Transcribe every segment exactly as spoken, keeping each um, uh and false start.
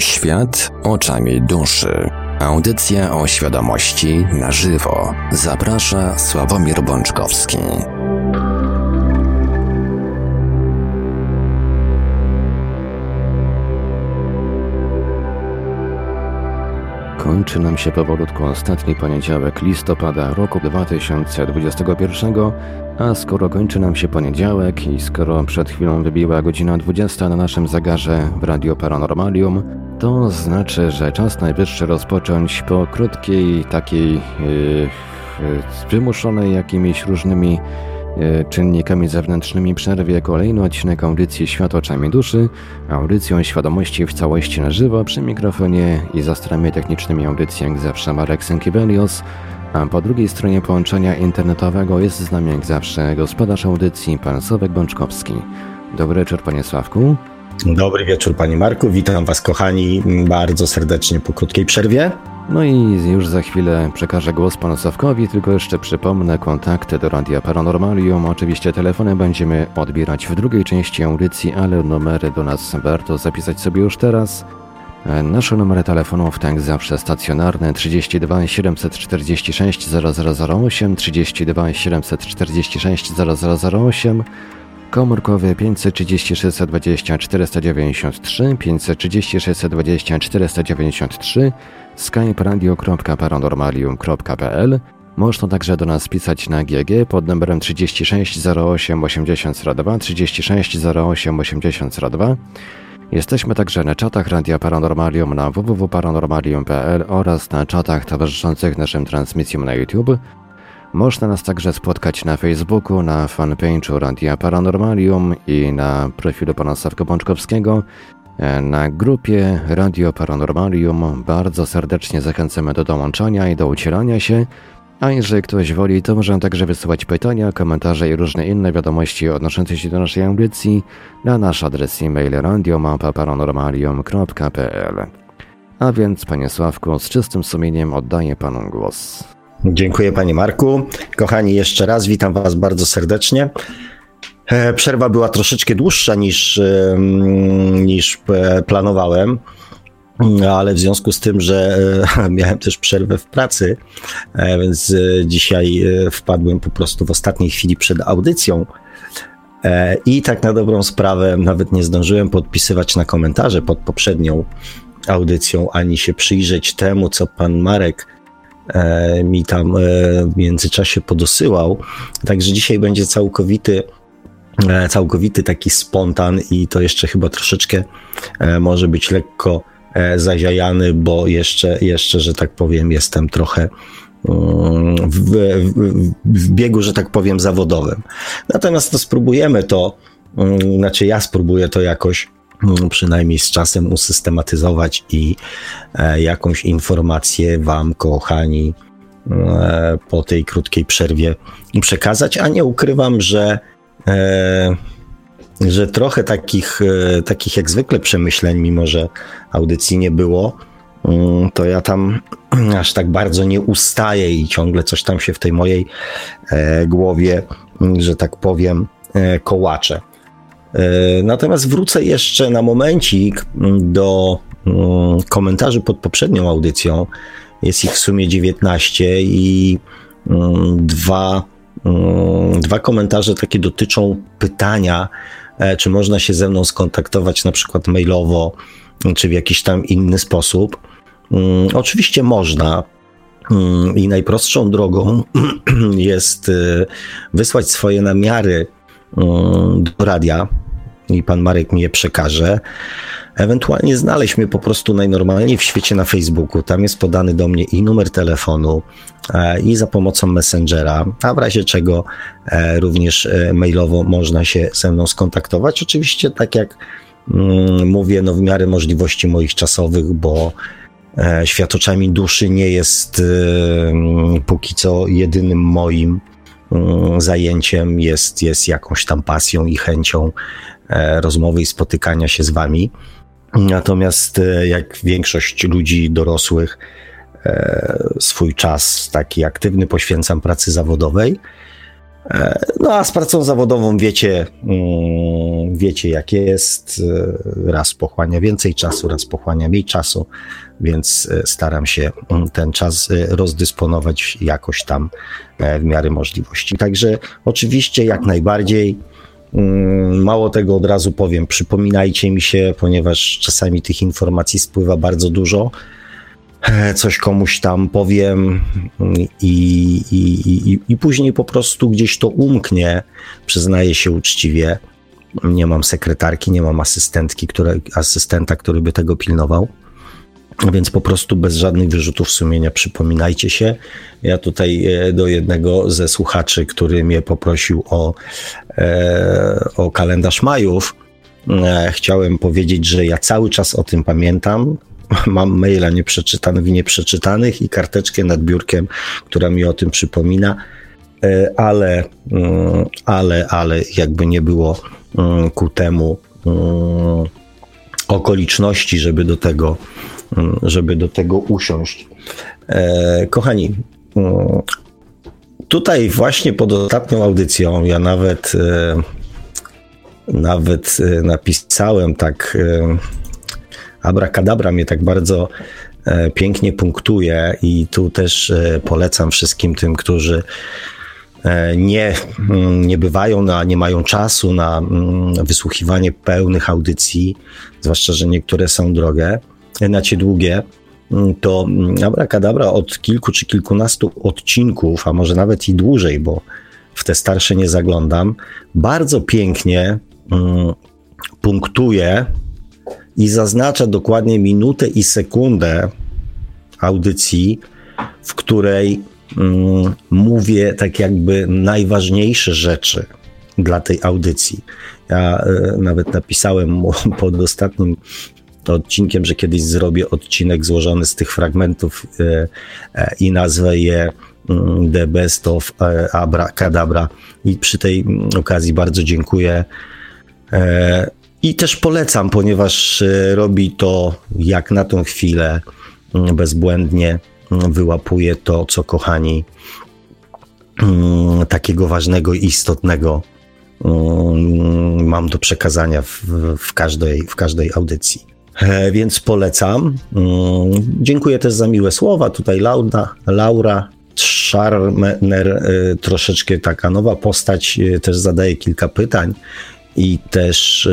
Świat oczami duszy. Audycja o świadomości na żywo. Zaprasza Sławomir Bączkowski. Kończy nam się powolutku ostatni poniedziałek listopada roku dwa tysiące dwudziestego pierwszego, a skoro kończy nam się poniedziałek i skoro przed chwilą wybiła godzina dwudziesta na naszym zegarze w Radio Paranormalium, to znaczy, że czas najwyższy rozpocząć po krótkiej, takiej yy, wymuszonej jakimiś różnymi yy, czynnikami zewnętrznymi przerwie kolejny odcinek audycji Świat oczami duszy, audycją świadomości w całości na żywo, przy mikrofonie i za starami technicznymi audycji jak zawsze Marek Sękiewelios, a po drugiej stronie połączenia internetowego jest z nami jak zawsze gospodarz audycji pan Sławek Bączkowski. Dobry wieczór, panie Sławku. Dobry wieczór, panie Marku. Witam was, kochani, bardzo serdecznie po krótkiej przerwie. No i już za chwilę przekażę głos panu Sławkowi, tylko jeszcze przypomnę kontakty do Radia Paranormalium. Oczywiście telefonem będziemy odbierać w drugiej części audycji, ale numery do nas warto zapisać sobie już teraz. Nasze numery telefonów, tak zawsze stacjonarne, trzydzieści dwa siedemset czterdzieści sześć zero zero zero osiem, trzydzieści dwa siedemset czterdzieści sześć zero zero zero osiem, komórkowy pięćset trzydzieści sześć dwadzieścia czterysta dziewięćdziesiąt trzy, pięćset trzydzieści sześć dwadzieścia czterysta dziewięćdziesiąt trzy, skype radio kropka paranormalium kropka p l. Można także do nas pisać na G G pod numerem trzydzieści sześć zero osiem osiemdziesiąt zero dwa, trzydzieści sześć zero osiem osiemdziesiąt zero dwa. Jesteśmy także na czatach Radia Paranormalium na w w w kropka paranormalium kropka p l oraz na czatach towarzyszących naszym transmisjom na YouTube. Można nas także spotkać na Facebooku, na fanpage'u Radia Paranormalium i na profilu pana Sławka Bączkowskiego. Na grupie Radio Paranormalium bardzo serdecznie zachęcamy do dołączania i do udzielania się. A jeżeli ktoś woli, to może także wysyłać pytania, komentarze i różne inne wiadomości odnoszące się do naszej audycji na nasz adres e-mail radio małpa paranormalium kropka p l. A więc, panie Sławku, z czystym sumieniem oddaję panu głos. Dziękuję, panie Marku. Kochani, jeszcze raz witam was bardzo serdecznie. Przerwa była troszeczkę dłuższa niż, niż planowałem. Ale w związku z tym, że miałem też przerwę w pracy, więc dzisiaj wpadłem po prostu w ostatniej chwili przed audycją i tak na dobrą sprawę nawet nie zdążyłem podpisywać na komentarze pod poprzednią audycją, ani się przyjrzeć temu, co pan Marek mi tam w międzyczasie podosyłał. Także dzisiaj będzie całkowity całkowity taki spontan i to jeszcze chyba troszeczkę może być lekko zaziajany, bo jeszcze, jeszcze, że tak powiem, jestem trochę w, w, w biegu, że tak powiem, zawodowym. Natomiast to spróbujemy to, znaczy ja spróbuję to jakoś przynajmniej z czasem usystematyzować i jakąś informację wam, kochani, po tej krótkiej przerwie przekazać, a nie ukrywam, że że trochę takich, takich jak zwykle przemyśleń, mimo że audycji nie było, to ja tam aż tak bardzo nie ustaję i ciągle coś tam się w tej mojej głowie, że tak powiem, kołacze. Natomiast wrócę jeszcze na momencik do komentarzy pod poprzednią audycją. Jest ich w sumie dziewiętnaście i dwa, dwa komentarze takie dotyczą pytania, czy można się ze mną skontaktować na przykład mailowo, czy w jakiś tam inny sposób. Um, oczywiście można um, i najprostszą drogą jest y, wysłać swoje namiary um, do radia i pan Marek mi je przekaże. Ewentualnie znaleźć mnie po prostu najnormalniej w świecie na Facebooku. Tam jest podany do mnie i numer telefonu, e, i za pomocą Messengera, a w razie czego e, również e, mailowo można się ze mną skontaktować. Oczywiście tak jak mm, mówię, no w miarę możliwości moich czasowych, bo e, Świat oczami duszy nie jest e, póki co jedynym moim e, zajęciem. Jest, jest jakąś tam pasją i chęcią e, rozmowy i spotykania się z wami. Natomiast jak większość ludzi dorosłych, swój czas taki aktywny poświęcam pracy zawodowej. No a z pracą zawodową wiecie, wiecie jak jest, raz pochłania więcej czasu, raz pochłania mniej czasu, więc staram się ten czas rozdysponować jakoś tam w miarę możliwości. Także oczywiście jak najbardziej, mało tego od razu powiem, przypominajcie mi się, ponieważ czasami tych informacji spływa bardzo dużo. Coś komuś tam powiem i, i, i, i później po prostu gdzieś to umknie, przyznaję się uczciwie. Nie mam sekretarki, nie mam asystentki, które, asystenta, który by tego pilnował, więc po prostu bez żadnych wyrzutów sumienia przypominajcie się. Ja tutaj do jednego ze słuchaczy, który mnie poprosił o, o kalendarz Majów, chciałem powiedzieć, że ja cały czas o tym pamiętam. Mam maila nieprzeczytanych i nieprzeczytanych i karteczkę nad biurkiem, która mi o tym przypomina, ale, ale, ale jakby nie było ku temu okoliczności, żeby do tego, żeby do tego usiąść. Kochani, tutaj właśnie pod ostatnią audycją ja nawet, nawet napisałem tak. Abracadabra mnie tak bardzo e, pięknie punktuje i tu też e, polecam wszystkim tym, którzy e, nie, m, nie bywają, na, nie mają czasu na m, wysłuchiwanie pełnych audycji, zwłaszcza, że niektóre są drogie, znaczy długie, m, to Abracadabra od kilku czy kilkunastu odcinków, a może nawet i dłużej, bo w te starsze nie zaglądam, bardzo pięknie m, punktuje i zaznacza dokładnie minutę i sekundę audycji, w której mm, mówię tak jakby najważniejsze rzeczy dla tej audycji. Ja e, nawet napisałem mu pod ostatnim odcinkiem, że kiedyś zrobię odcinek złożony z tych fragmentów e, e, i nazwę je mm, The Best of e, Abracadabra. I przy tej okazji bardzo dziękuję. E, I też polecam, ponieważ robi to jak na tą chwilę bezbłędnie, wyłapuje to, co kochani, takiego ważnego i istotnego mam do przekazania w, w, każdej, w każdej audycji. Więc polecam. Dziękuję też za miłe słowa. Tutaj Laura, Laura Scharmer, troszeczkę taka nowa postać, też zadaje kilka pytań. I też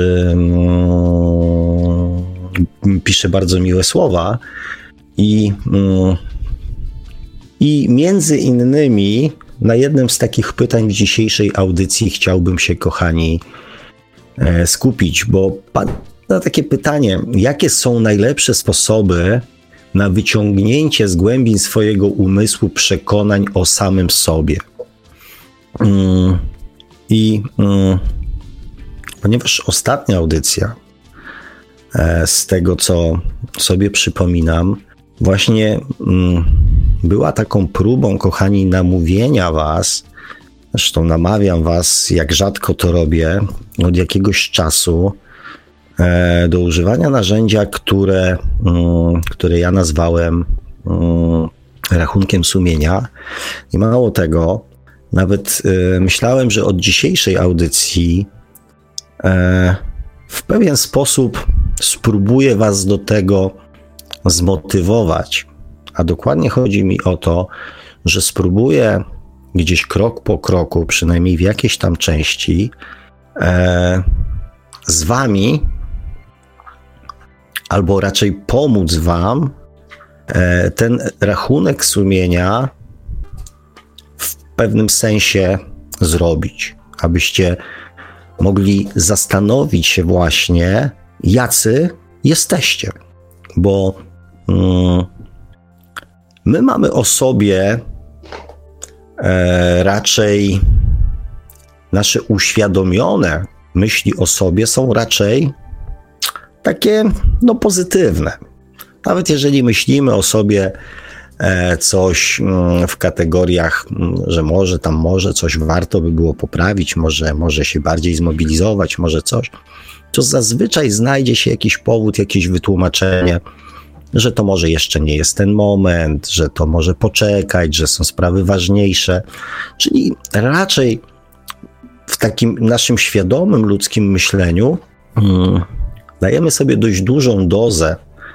um, pisze bardzo miłe słowa i, um, i między innymi na jednym z takich pytań w dzisiejszej audycji chciałbym się, kochani, e, skupić, bo pada takie pytanie, jakie są najlepsze sposoby na wyciągnięcie z głębin swojego umysłu przekonań o samym sobie. Um, I um, Ponieważ ostatnia audycja, z tego co sobie przypominam, właśnie była taką próbą, kochani, namówienia was, zresztą namawiam was, jak rzadko to robię, od jakiegoś czasu, do używania narzędzia, które, które ja nazwałem rachunkiem sumienia. I mało tego, nawet myślałem, że od dzisiejszej audycji w pewien sposób spróbuję was do tego zmotywować, a dokładnie chodzi mi o to, że spróbuję gdzieś krok po kroku, przynajmniej w jakiejś tam części, z wami, albo raczej pomóc wam ten rachunek sumienia w pewnym sensie zrobić, abyście mogli zastanowić się właśnie, jacy jesteście. Bo mm, my mamy o sobie e, raczej nasze uświadomione myśli o sobie są raczej takie no pozytywne. Nawet jeżeli myślimy o sobie coś w kategoriach, że może tam może coś warto by było poprawić, może, może się bardziej zmobilizować, może coś, to zazwyczaj znajdzie się jakiś powód, jakieś wytłumaczenie, że to może jeszcze nie jest ten moment, że to może poczekać, że są sprawy ważniejsze. Czyli raczej w takim naszym świadomym ludzkim myśleniu mm, dajemy sobie dość dużą dozę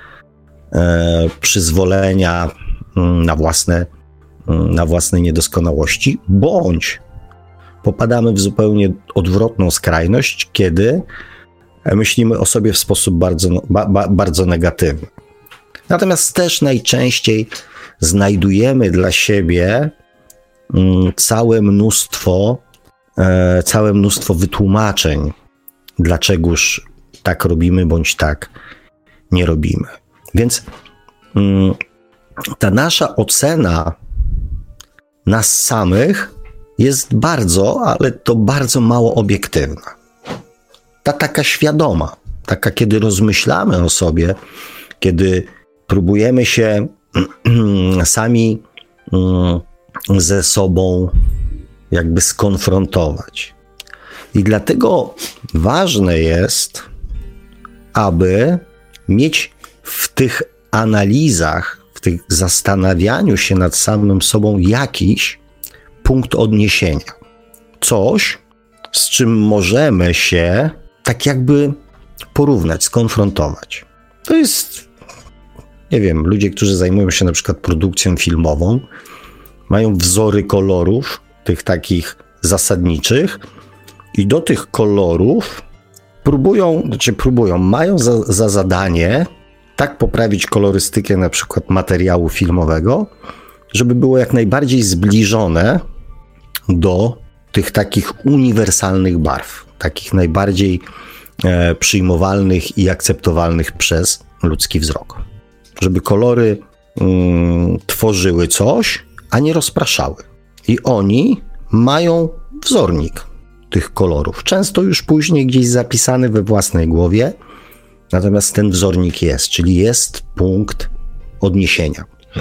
e, przyzwolenia mm, na własne, mm, na własne niedoskonałości, bądź popadamy w zupełnie odwrotną skrajność, kiedy myślimy o sobie w sposób bardzo, ba, ba, bardzo negatywny. Natomiast też najczęściej znajdujemy dla siebie mm, całe mnóstwo, e, całe mnóstwo wytłumaczeń, dlaczegoż tak robimy, bądź tak nie robimy. Więc mm, ta nasza ocena nas samych jest bardzo, ale to bardzo mało obiektywna. Ta taka świadoma, taka kiedy rozmyślamy o sobie, kiedy próbujemy się sami ze sobą jakby skonfrontować. I dlatego ważne jest, aby mieć w tych analizach, w tych zastanawianiu się nad samym sobą jakiś punkt odniesienia. Coś, z czym możemy się tak jakby porównać, skonfrontować. To jest, nie wiem, ludzie, którzy zajmują się na przykład produkcją filmową, mają wzory kolorów, tych takich zasadniczych i do tych kolorów próbują, znaczy próbują, mają za, za zadanie tak poprawić kolorystykę na przykład materiału filmowego, żeby było jak najbardziej zbliżone do tych takich uniwersalnych barw, takich najbardziej e, przyjmowalnych i akceptowalnych przez ludzki wzrok. Żeby kolory mm, tworzyły coś, a nie rozpraszały. I oni mają wzornik tych kolorów, często już później gdzieś zapisany we własnej głowie, natomiast ten wzornik jest, czyli jest punkt odniesienia.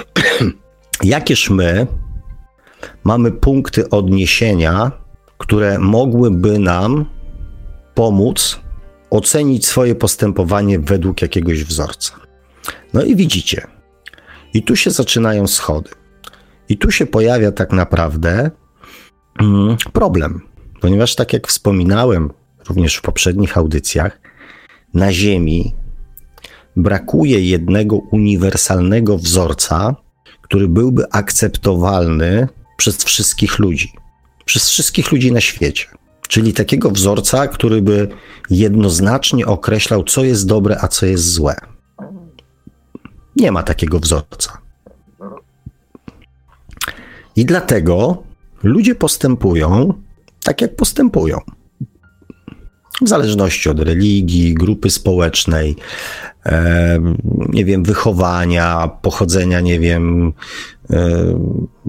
Jakież my mamy punkty odniesienia, które mogłyby nam pomóc ocenić swoje postępowanie według jakiegoś wzorca. No i widzicie, i tu się zaczynają schody. I tu się pojawia tak naprawdę mm, problem, ponieważ tak jak wspominałem również w poprzednich audycjach, na Ziemi brakuje jednego uniwersalnego wzorca, który byłby akceptowalny przez wszystkich ludzi, przez wszystkich ludzi na świecie. Czyli takiego wzorca, który by jednoznacznie określał, co jest dobre, a co jest złe. Nie ma takiego wzorca. I dlatego ludzie postępują tak, jak postępują. W zależności od religii, grupy społecznej, e, nie wiem, wychowania, pochodzenia, nie wiem, e,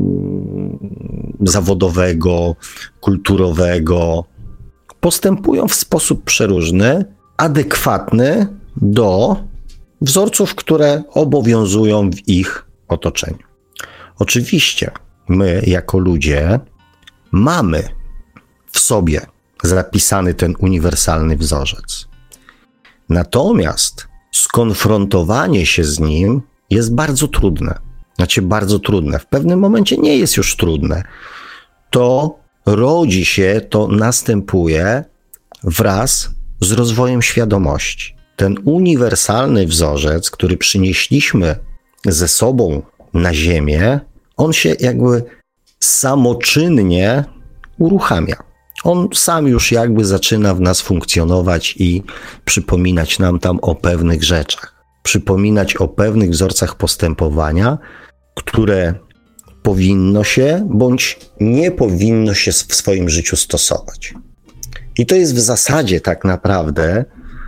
zawodowego, kulturowego. Postępują w sposób przeróżny, adekwatny do wzorców, które obowiązują w ich otoczeniu. Oczywiście my, jako ludzie, mamy w sobie zapisany ten uniwersalny wzorzec. Natomiast skonfrontowanie się z nim jest bardzo trudne. Znaczy bardzo trudne. W pewnym momencie nie jest już trudne. To rodzi się, to następuje wraz z rozwojem świadomości. Ten uniwersalny wzorzec, który przynieśliśmy ze sobą na Ziemię, on się jakby samoczynnie uruchamia. On sam już jakby zaczyna w nas funkcjonować i przypominać nam tam o pewnych rzeczach. Przypominać o pewnych wzorcach postępowania, które powinno się bądź nie powinno się w swoim życiu stosować. I to jest w zasadzie tak naprawdę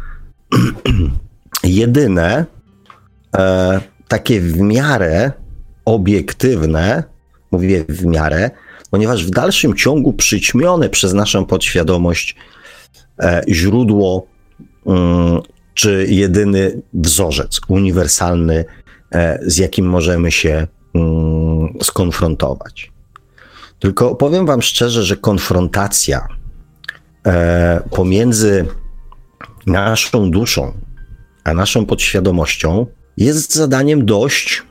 jedyne e, takie w miarę obiektywne, mówię w miarę, ponieważ w dalszym ciągu przyćmione przez naszą podświadomość e, źródło mm, czy jedyny wzorzec uniwersalny, e, z jakim możemy się mm, skonfrontować. Tylko powiem wam szczerze, że konfrontacja e, pomiędzy naszą duszą a naszą podświadomością jest zadaniem dość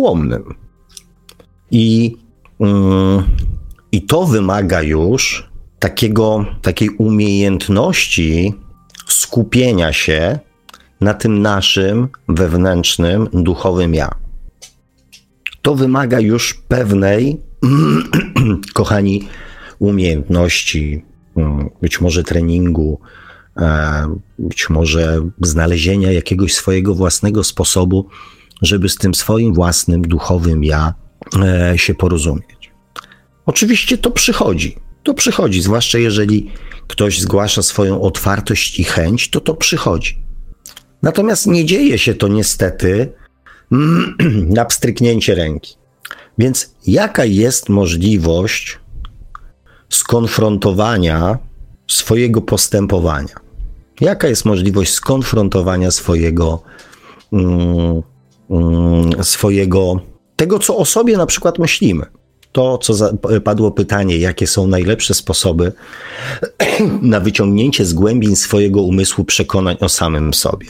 karkołomnym. I, yy, i to wymaga już takiego, takiej umiejętności skupienia się na tym naszym wewnętrznym, duchowym ja. To wymaga już pewnej, kochani, umiejętności, być może treningu, być może znalezienia jakiegoś swojego własnego sposobu, żeby z tym swoim własnym duchowym ja się porozumieć. Oczywiście to przychodzi. To przychodzi, zwłaszcza jeżeli ktoś zgłasza swoją otwartość i chęć, to to przychodzi. Natomiast nie dzieje się to niestety na pstryknięcie ręki. Więc jaka jest możliwość skonfrontowania swojego postępowania? Jaka jest możliwość skonfrontowania swojego, mm, mm, swojego, tego, co o sobie na przykład myślimy? To, co za, padło pytanie, jakie są najlepsze sposoby na wyciągnięcie z głębin swojego umysłu przekonań o samym sobie.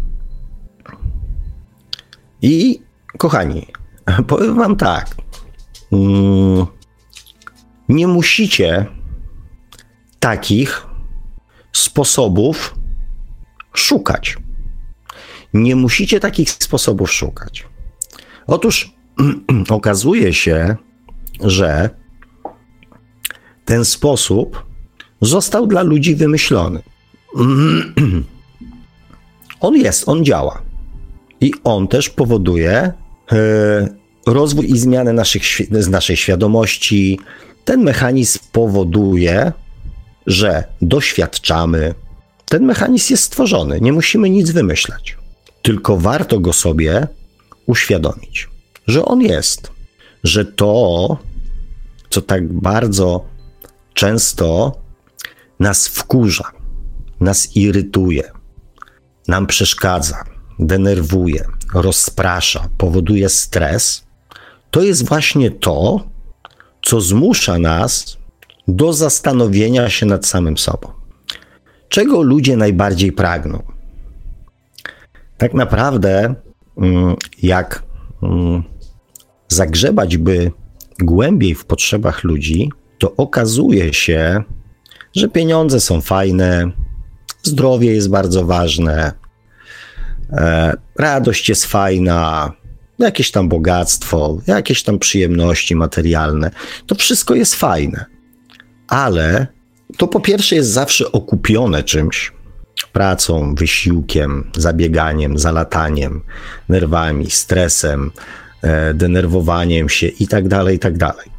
I kochani, powiem wam tak, mm, nie musicie takich sposobów szukać. Nie musicie takich sposobów szukać. Otóż okazuje się, że ten sposób został dla ludzi wymyślony. On jest, on działa. I on też powoduje e, rozwój i zmianę naszych, z naszej świadomości. Ten mechanizm powoduje, że doświadczamy. Ten mechanizm jest stworzony, nie musimy nic wymyślać. Tylko warto go sobie uświadomić, że on jest, że to, co tak bardzo często nas wkurza, nas irytuje, nam przeszkadza, denerwuje, rozprasza, powoduje stres, to jest właśnie to, co zmusza nas do zastanowienia się nad samym sobą. Czego ludzie najbardziej pragną? Tak naprawdę, jak zagrzebać by głębiej w potrzebach ludzi, to okazuje się, że pieniądze są fajne, zdrowie jest bardzo ważne, radość jest fajna, jakieś tam bogactwo, jakieś tam przyjemności materialne. To wszystko jest fajne, ale to po pierwsze jest zawsze okupione czymś, pracą, wysiłkiem, zabieganiem, zalataniem, nerwami, stresem, denerwowaniem się i tak dalej, i tak dalej.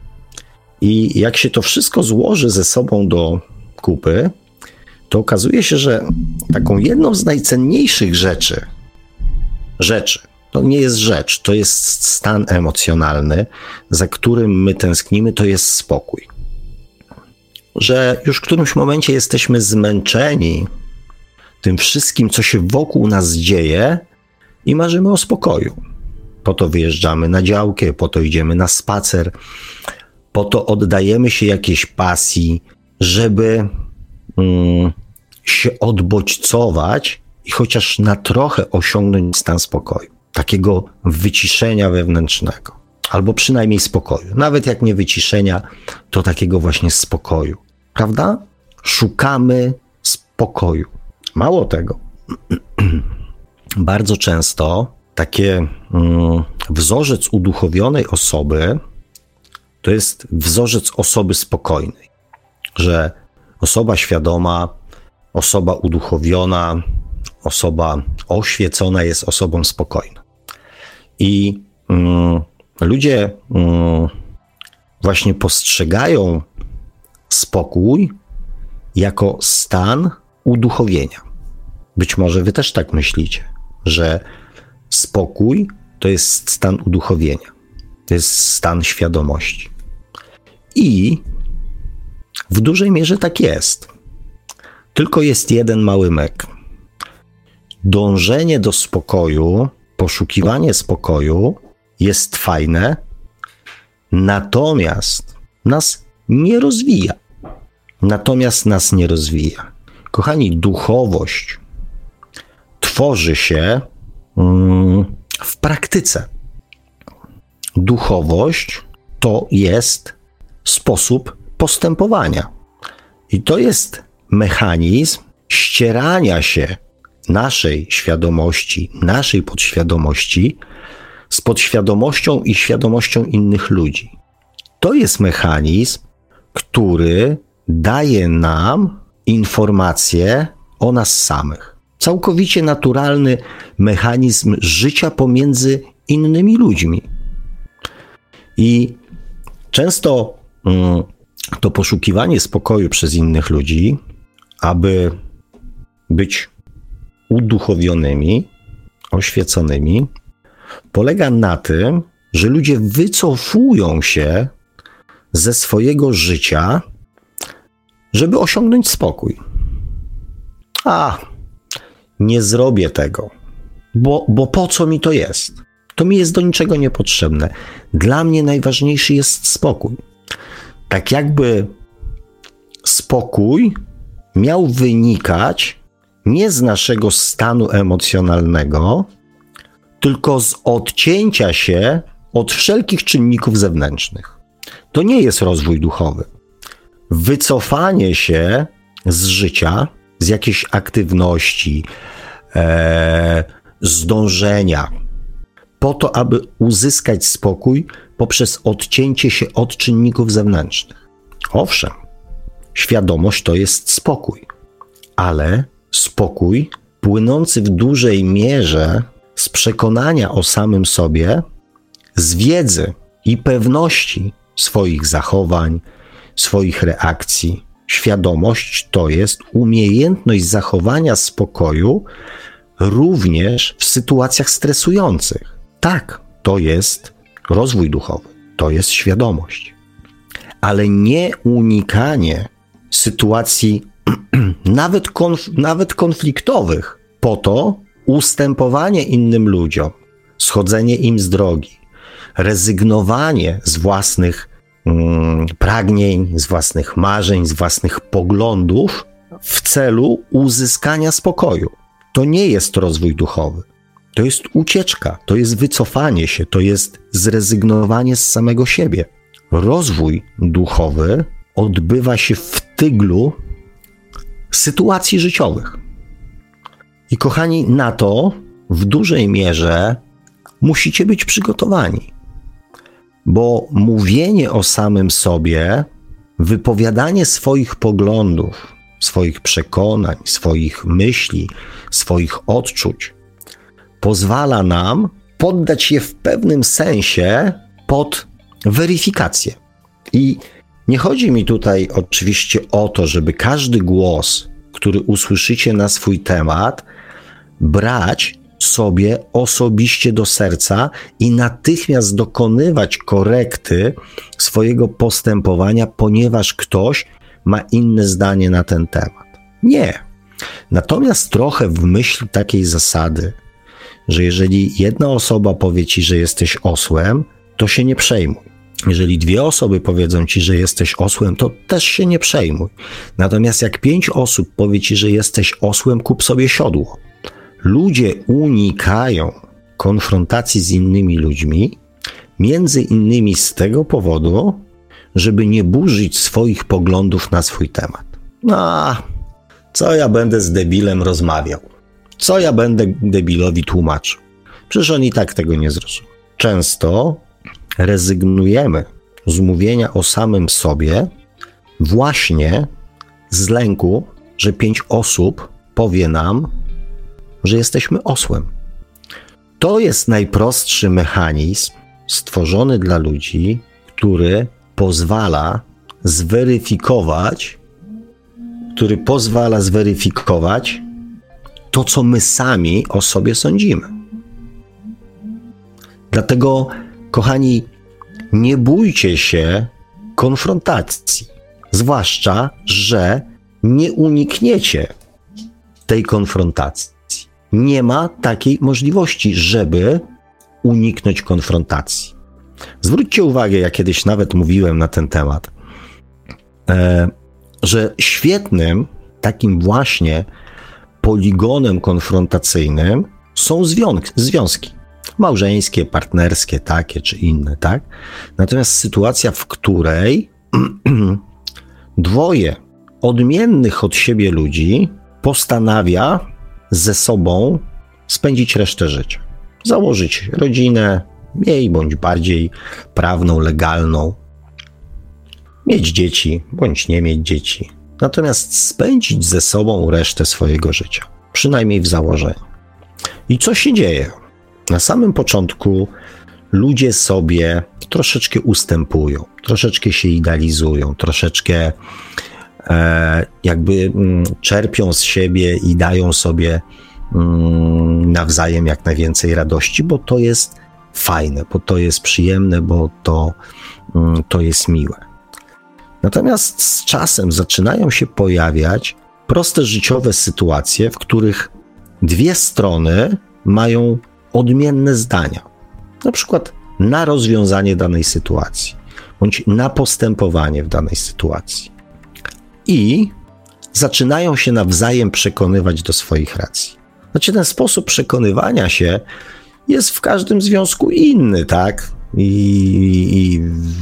I jak się to wszystko złoży ze sobą do kupy, to okazuje się, że taką jedną z najcenniejszych rzeczy, rzeczy, to nie jest rzecz, to jest stan emocjonalny, za którym my tęsknimy, to jest spokój. Że już w którymś momencie jesteśmy zmęczeni tym wszystkim, co się wokół nas dzieje i marzymy o spokoju. Po to wyjeżdżamy na działkę, po to idziemy na spacer, po to oddajemy się jakiejś pasji, żeby mm, się odbodźcować i chociaż na trochę osiągnąć stan spokoju. Takiego wyciszenia wewnętrznego. Albo przynajmniej spokoju. Nawet jak nie wyciszenia, to takiego właśnie spokoju. Prawda? Szukamy spokoju. Mało tego. Bardzo często takie mm, wzorzec uduchowionej osoby to jest wzorzec osoby spokojnej. Że osoba świadoma, osoba uduchowiona, osoba oświecona jest osobą spokojną. I mm, ludzie mm, właśnie postrzegają spokój jako stan uduchowienia. Być może wy też tak myślicie, że spokój to jest stan uduchowienia. To jest stan świadomości. I w dużej mierze tak jest. Tylko jest jeden mały myk. Dążenie do spokoju, poszukiwanie spokoju jest fajne, natomiast nas nie rozwija. Natomiast nas nie rozwija. Kochani, duchowość tworzy się mm, w praktyce. Duchowość to jest sposób postępowania. I to jest mechanizm ścierania się naszej świadomości, naszej podświadomości z podświadomością i świadomością innych ludzi. To jest mechanizm, który daje nam informacje o nas samych. Całkowicie naturalny mechanizm życia pomiędzy innymi ludźmi. I często mm, to poszukiwanie spokoju przez innych ludzi, aby być uduchowionymi, oświeconymi, polega na tym, że ludzie wycofują się ze swojego życia, żeby osiągnąć spokój. A, nie zrobię tego, bo, bo po co mi to jest? To mi jest do niczego niepotrzebne. Dla mnie najważniejszy jest spokój. Tak jakby spokój miał wynikać nie z naszego stanu emocjonalnego, tylko z odcięcia się od wszelkich czynników zewnętrznych. To nie jest rozwój duchowy. Wycofanie się z życia, z jakiejś aktywności, e, z dążenia, po to, aby uzyskać spokój poprzez odcięcie się od czynników zewnętrznych. Owszem, świadomość to jest spokój, ale spokój płynący w dużej mierze z przekonania o samym sobie, z wiedzy i pewności swoich zachowań, swoich reakcji. Świadomość to jest umiejętność zachowania spokoju również w sytuacjach stresujących. Tak, to jest rozwój duchowy, to jest świadomość. Ale nie unikanie sytuacji nawet, konf- nawet konfliktowych po to ustępowanie innym ludziom, schodzenie im z drogi, rezygnowanie z własnych mm, pragnień, z własnych marzeń, z własnych poglądów w celu uzyskania spokoju. To nie jest rozwój duchowy. To jest ucieczka, to jest wycofanie się, to jest zrezygnowanie z samego siebie. Rozwój duchowy odbywa się w tyglu sytuacji życiowych. I kochani, na to w dużej mierze musicie być przygotowani. Bo mówienie o samym sobie, wypowiadanie swoich poglądów, swoich przekonań, swoich myśli, swoich odczuć pozwala nam poddać je w pewnym sensie pod weryfikację. I nie chodzi mi tutaj oczywiście o to, żeby każdy głos, który usłyszycie na swój temat, brać sobie osobiście do serca i natychmiast dokonywać korekty swojego postępowania, ponieważ ktoś ma inne zdanie na ten temat. Nie. Natomiast trochę w myśl takiej zasady, że jeżeli jedna osoba powie ci, że jesteś osłem, to się nie przejmuj. Jeżeli dwie osoby powiedzą ci, że jesteś osłem, to też się nie przejmuj. Natomiast jak pięć osób powie ci, że jesteś osłem, kup sobie siodło. Ludzie unikają konfrontacji z innymi ludźmi, między innymi z tego powodu, żeby nie burzyć swoich poglądów na swój temat. A co ja będę z debilem rozmawiał? Co ja będę debilowi tłumaczył? Przecież on i tak tego nie zrozumie. Często rezygnujemy z mówienia o samym sobie właśnie z lęku, że pięć osób powie nam, że jesteśmy osłem. To jest najprostszy mechanizm stworzony dla ludzi, który pozwala zweryfikować, który pozwala zweryfikować to, co my sami o sobie sądzimy. Dlatego, kochani, nie bójcie się konfrontacji, zwłaszcza, że nie unikniecie tej konfrontacji. Nie ma takiej możliwości, żeby uniknąć konfrontacji. Zwróćcie uwagę, ja kiedyś nawet mówiłem na ten temat, e, że świetnym takim właśnie poligonem konfrontacyjnym są zwiąk- związki małżeńskie, partnerskie, takie czy inne, tak? Natomiast sytuacja, w której dwoje odmiennych od siebie ludzi postanawia ze sobą spędzić resztę życia. Założyć rodzinę, mniej bądź bardziej prawną, legalną. Mieć dzieci, bądź nie mieć dzieci. Natomiast spędzić ze sobą resztę swojego życia. Przynajmniej w założeniu. I co się dzieje? Na samym początku ludzie sobie troszeczkę ustępują, troszeczkę się idealizują, troszeczkę e, jakby m, czerpią z siebie i dają sobie m, nawzajem jak najwięcej radości, bo to jest fajne, bo to jest przyjemne, bo to, m, to jest miłe. Natomiast z czasem zaczynają się pojawiać proste życiowe sytuacje, w których dwie strony mają odmienne zdania. Na przykład na rozwiązanie danej sytuacji, bądź na postępowanie w danej sytuacji. I zaczynają się nawzajem przekonywać do swoich racji. Znaczy ten sposób przekonywania się jest w każdym związku inny, tak? I, i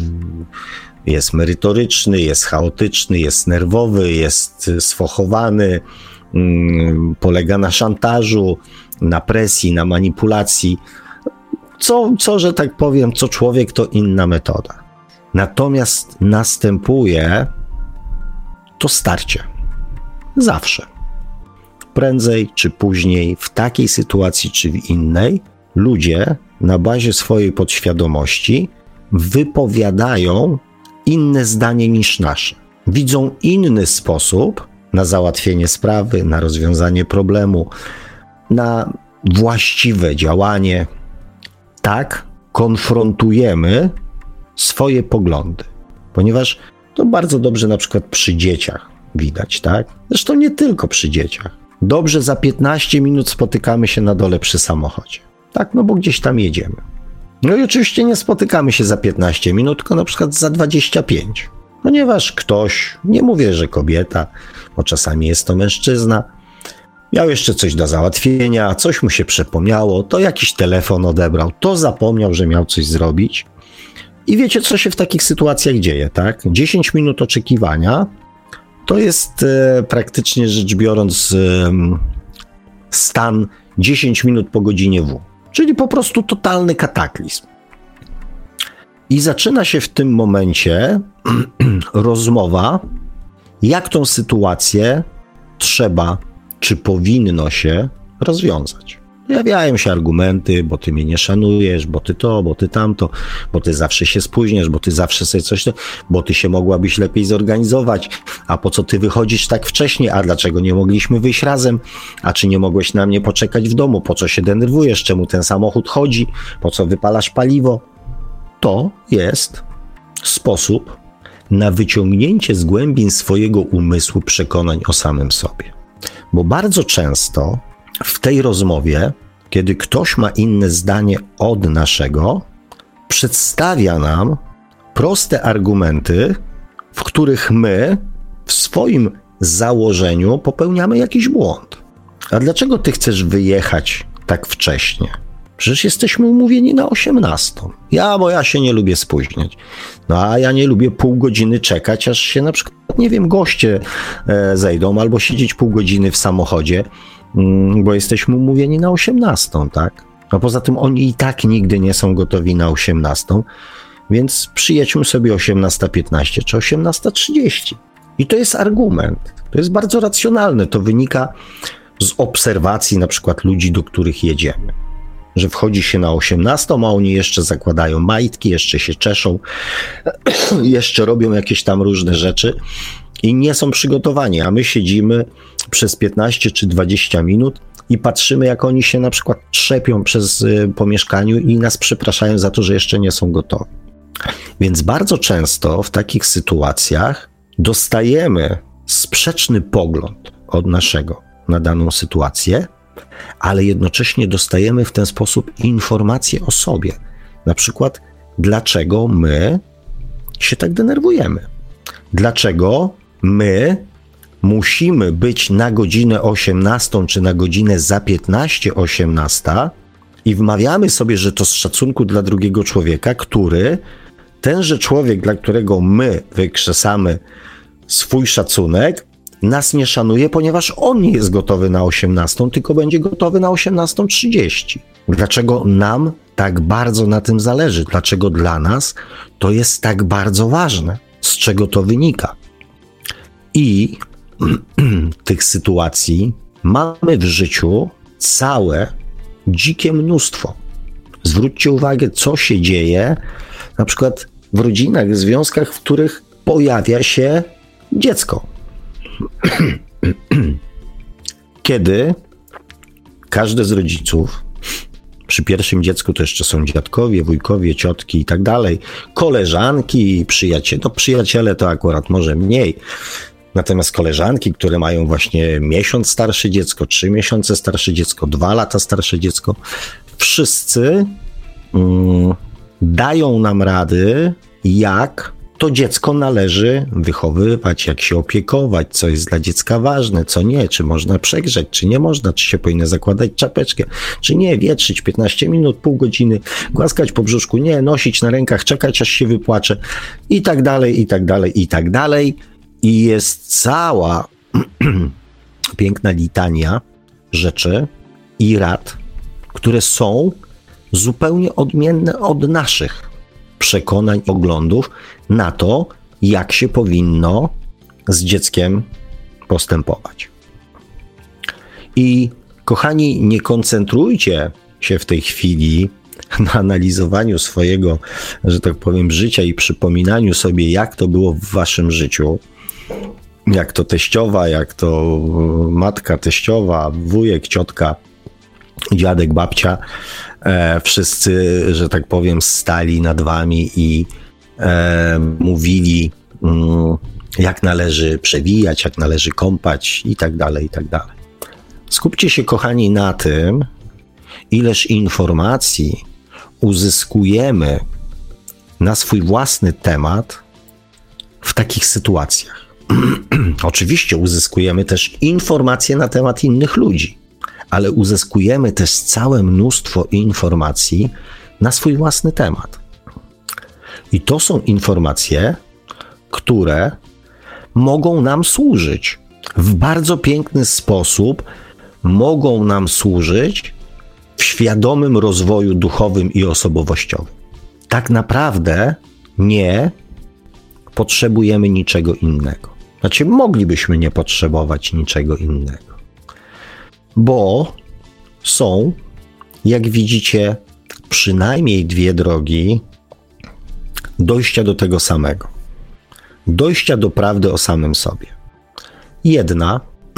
jest merytoryczny, jest chaotyczny, jest nerwowy, jest sfochowany, mm, polega na szantażu, na presji, na manipulacji. Co, co, że tak powiem, co człowiek, to inna metoda. Natomiast następuje to starcie. Zawsze. Prędzej czy później, w takiej sytuacji czy w innej, ludzie na bazie swojej podświadomości wypowiadają inne zdanie niż nasze. Widzą inny sposób na załatwienie sprawy, na rozwiązanie problemu, na właściwe działanie. Tak konfrontujemy swoje poglądy, ponieważ to bardzo dobrze na przykład przy dzieciach widać, tak? Zresztą nie tylko przy dzieciach. Dobrze za piętnaście minut spotykamy się na dole przy samochodzie, tak? No bo gdzieś tam jedziemy. No i oczywiście nie spotykamy się za piętnaście minut, tylko na przykład za dwadzieścia pięć, ponieważ ktoś, nie mówię, że kobieta, bo czasami jest to mężczyzna, miał jeszcze coś do załatwienia, coś mu się przypomniało, to jakiś telefon odebrał, to zapomniał, że miał coś zrobić. I wiecie, co się w takich sytuacjach dzieje, tak? dziesięć minut oczekiwania to jest e, praktycznie rzecz biorąc e, stan dziesięć minut po godzinie W, czyli po prostu totalny kataklizm. I zaczyna się w tym momencie rozmowa, jak tą sytuację trzeba czy powinno się rozwiązać. Pojawiają się argumenty, bo ty mnie nie szanujesz, bo ty to, bo ty tamto, bo ty zawsze się spóźniasz, bo ty zawsze sobie coś, bo ty się mogłabyś lepiej zorganizować, a po co ty wychodzisz tak wcześnie, a dlaczego nie mogliśmy wyjść razem, a czy nie mogłeś na mnie poczekać w domu, po co się denerwujesz, czemu ten samochód chodzi, po co wypalasz paliwo. To jest sposób na wyciągnięcie z głębin swojego umysłu przekonań o samym sobie. Bo bardzo często w tej rozmowie, kiedy ktoś ma inne zdanie od naszego, przedstawia nam proste argumenty, w których my w swoim założeniu popełniamy jakiś błąd. A dlaczego ty chcesz wyjechać tak wcześnie? Przecież jesteśmy umówieni na osiemnastą. Ja, bo ja się nie lubię spóźniać. No a ja nie lubię pół godziny czekać, aż się na przykład, nie wiem, goście e, zejdą, albo siedzieć pół godziny w samochodzie, mm, bo jesteśmy umówieni na osiemnastą, tak? A poza tym oni i tak nigdy nie są gotowi na osiemnastą, więc przyjedźmy sobie osiemnasta piętnaście czy osiemnasta trzydzieści. I to jest argument. To jest bardzo racjonalne. To wynika z obserwacji na przykład ludzi, do których jedziemy. Że wchodzi się na osiemnastą, a oni jeszcze zakładają majtki, jeszcze się czeszą, jeszcze robią jakieś tam różne rzeczy i nie są przygotowani, a my siedzimy przez piętnaście czy dwadzieścia minut i patrzymy, jak oni się na przykład trzepią przez y, po mieszkaniu i nas przepraszają za to, że jeszcze nie są gotowi. Więc bardzo często w takich sytuacjach dostajemy sprzeczny pogląd od naszego na daną sytuację, ale jednocześnie dostajemy w ten sposób informacje o sobie. Na przykład, dlaczego my się tak denerwujemy? Dlaczego my musimy być na godzinę osiemnastą czy na godzinę za piętnaście osiemnasta i wmawiamy sobie, że to z szacunku dla drugiego człowieka, który, tenże człowiek, dla którego my wykrzesamy swój szacunek, nas nie szanuje, ponieważ on nie jest gotowy na osiemnastą, tylko będzie gotowy na osiemnasta trzydzieści. Dlaczego nam tak bardzo na tym zależy? Dlaczego dla nas to jest tak bardzo ważne? Z czego to wynika? I tych sytuacji mamy w życiu całe dzikie mnóstwo. Zwróćcie uwagę, co się dzieje na przykład w rodzinach, w związkach, w których pojawia się dziecko. Kiedy każdy z rodziców, przy pierwszym dziecku to jeszcze są dziadkowie, wujkowie, ciotki i tak dalej, koleżanki, przyjaciele, no przyjaciele to akurat może mniej, natomiast koleżanki, które mają właśnie miesiąc starsze dziecko, trzy miesiące starsze dziecko, dwa lata starsze dziecko, wszyscy mm, dają nam rady, jak to dziecko należy wychowywać, jak się opiekować, co jest dla dziecka ważne, co nie, czy można przegrzać, czy nie można, czy się powinno zakładać czapeczkę, czy nie, wietrzyć piętnaście minut, pół godziny, głaskać po brzuszku, nie, nosić na rękach, czekać aż się wypłacze i tak dalej, i tak dalej, i tak dalej. I jest cała piękna litania rzeczy i rad, które są zupełnie odmienne od naszych przekonań, poglądów na to, jak się powinno z dzieckiem postępować. I kochani, nie koncentrujcie się w tej chwili na analizowaniu swojego, że tak powiem, życia i przypominaniu sobie, jak to było w waszym życiu, jak to teściowa, jak to matka teściowa, wujek, ciotka, dziadek, babcia, e, wszyscy, że tak powiem, stali nad wami i e, mówili, mm, jak należy przewijać, jak należy kąpać i tak dalej, i tak dalej. Skupcie się, kochani, na tym, ileż informacji uzyskujemy na swój własny temat w takich sytuacjach. Oczywiście uzyskujemy też informacje na temat innych ludzi, ale uzyskujemy też całe mnóstwo informacji na swój własny temat. I to są informacje, które mogą nam służyć w bardzo piękny sposób, mogą nam służyć w świadomym rozwoju duchowym i osobowościowym. Tak naprawdę nie potrzebujemy niczego innego. Znaczy, moglibyśmy nie potrzebować niczego innego. Bo są, jak widzicie, przynajmniej dwie drogi dojścia do tego samego. Dojścia do prawdy o samym sobie. Jedna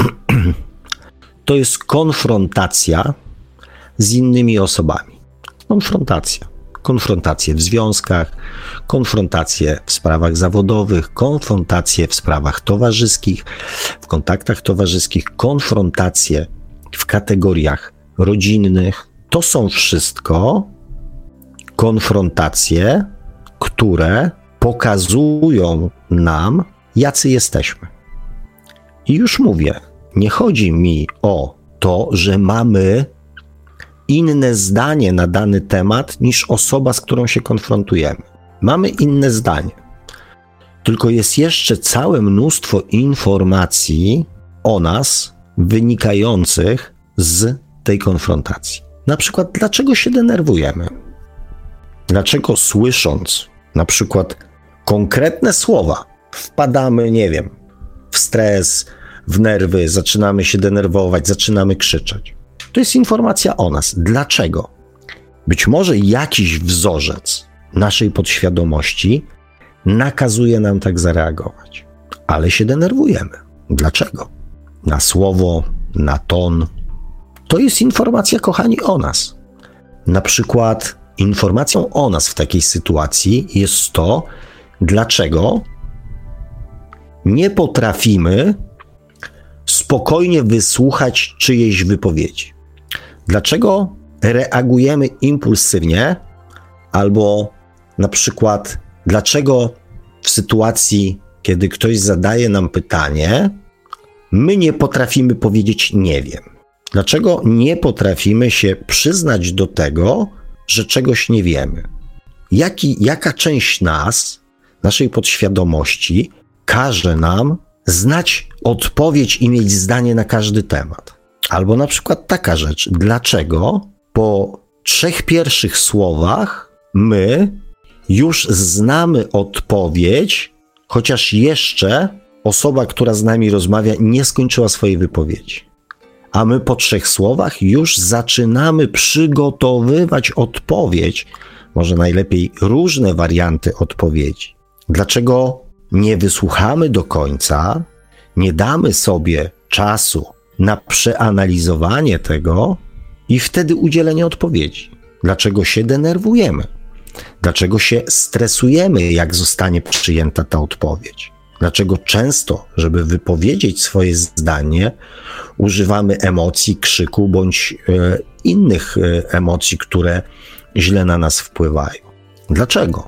to jest konfrontacja z innymi osobami. Konfrontacja. Konfrontacje w związkach, konfrontacje w sprawach zawodowych, konfrontacje w sprawach towarzyskich, w kontaktach towarzyskich, konfrontacje w kategoriach rodzinnych. To są wszystko konfrontacje, które pokazują nam, jacy jesteśmy. I już mówię, nie chodzi mi o to, że mamy inne zdanie na dany temat niż osoba, z którą się konfrontujemy. Mamy inne zdanie. Tylko jest jeszcze całe mnóstwo informacji o nas wynikających z tej konfrontacji. Na przykład, dlaczego się denerwujemy? Dlaczego słysząc na przykład konkretne słowa wpadamy, nie wiem, w stres, w nerwy, zaczynamy się denerwować, zaczynamy krzyczeć? To jest informacja o nas. Dlaczego? Być może jakiś wzorzec naszej podświadomości nakazuje nam tak zareagować, ale się denerwujemy. Dlaczego? Na słowo, na ton. To jest informacja, kochani, o nas. Na przykład informacją o nas w takiej sytuacji jest to, dlaczego nie potrafimy spokojnie wysłuchać czyjejś wypowiedzi. Dlaczego reagujemy impulsywnie, albo na przykład dlaczego w sytuacji, kiedy ktoś zadaje nam pytanie, my nie potrafimy powiedzieć nie wiem. Dlaczego nie potrafimy się przyznać do tego, że czegoś nie wiemy? Jaki, jaka część nas, naszej podświadomości, każe nam znać odpowiedź i mieć zdanie na każdy temat. Albo na przykład taka rzecz, dlaczego po trzech pierwszych słowach my już znamy odpowiedź, chociaż jeszcze osoba, która z nami rozmawia, nie skończyła swojej wypowiedzi. A my po trzech słowach już zaczynamy przygotowywać odpowiedź, może najlepiej różne warianty odpowiedzi. Dlaczego nie wysłuchamy do końca, nie damy sobie czasu na przeanalizowanie tego i wtedy udzielenie odpowiedzi? Dlaczego się denerwujemy? Dlaczego się stresujemy, jak zostanie przyjęta ta odpowiedź? Dlaczego często, żeby wypowiedzieć swoje zdanie, używamy emocji, krzyku bądź e, innych e, emocji, które źle na nas wpływają? Dlaczego?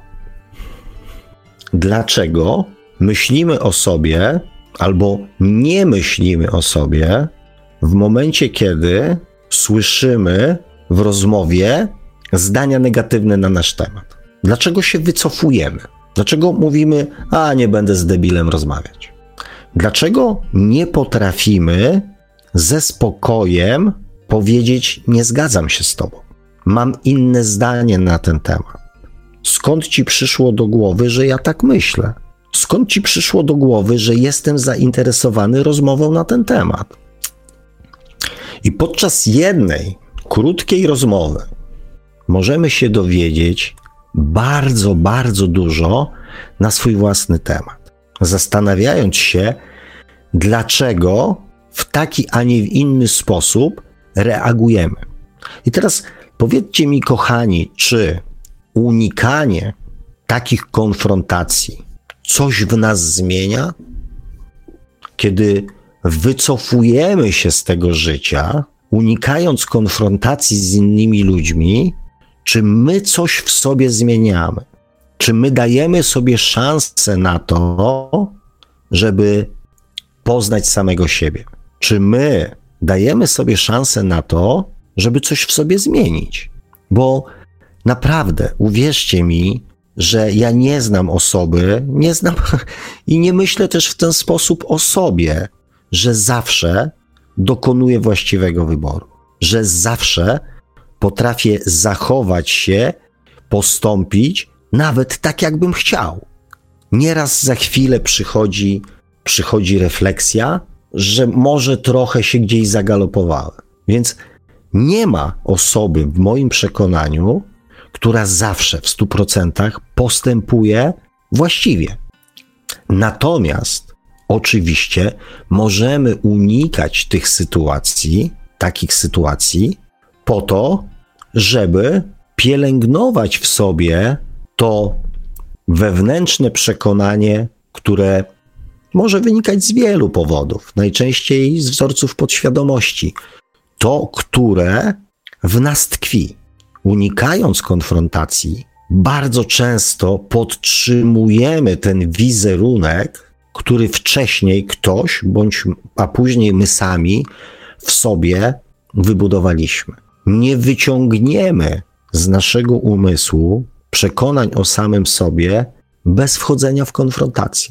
Dlaczego myślimy o sobie albo nie myślimy o sobie w momencie, kiedy słyszymy w rozmowie zdania negatywne na nasz temat? Dlaczego się wycofujemy? Dlaczego mówimy, a nie będę z debilem rozmawiać? Dlaczego nie potrafimy ze spokojem powiedzieć, nie zgadzam się z tobą, mam inne zdanie na ten temat? Skąd ci przyszło do głowy, że ja tak myślę? Skąd ci przyszło do głowy, że jestem zainteresowany rozmową na ten temat? I podczas jednej krótkiej rozmowy możemy się dowiedzieć bardzo, bardzo dużo na swój własny temat, zastanawiając się, dlaczego w taki, a nie w inny sposób reagujemy. I teraz powiedzcie mi, kochani, czy unikanie takich konfrontacji coś w nas zmienia? Kiedy wycofujemy się z tego życia, unikając konfrontacji z innymi ludźmi, czy my coś w sobie zmieniamy? Czy my dajemy sobie szansę na to, żeby poznać samego siebie? Czy my dajemy sobie szansę na to, żeby coś w sobie zmienić? Bo naprawdę, uwierzcie mi, że ja nie znam osoby, nie znam i nie myślę też w ten sposób o sobie, że zawsze dokonuję właściwego wyboru, że zawsze potrafię zachować się, postąpić, nawet tak, jakbym chciał. Nieraz za chwilę przychodzi, przychodzi refleksja, że może trochę się gdzieś zagalopowałem. Więc nie ma osoby w moim przekonaniu, która zawsze w stu procentach postępuje właściwie. Natomiast oczywiście możemy unikać tych sytuacji, takich sytuacji, po to, żeby pielęgnować w sobie to wewnętrzne przekonanie, które może wynikać z wielu powodów, najczęściej z wzorców podświadomości. To, które w nas tkwi. Unikając konfrontacji, bardzo często podtrzymujemy ten wizerunek, który wcześniej ktoś, bądź a później my sami w sobie wybudowaliśmy. Nie wyciągniemy z naszego umysłu przekonań o samym sobie bez wchodzenia w konfrontację.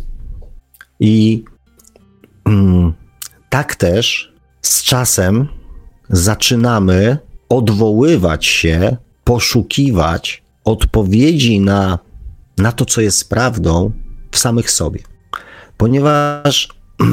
I mm, tak też z czasem zaczynamy odwoływać się, poszukiwać odpowiedzi na, na to, co jest prawdą w samych sobie. Ponieważ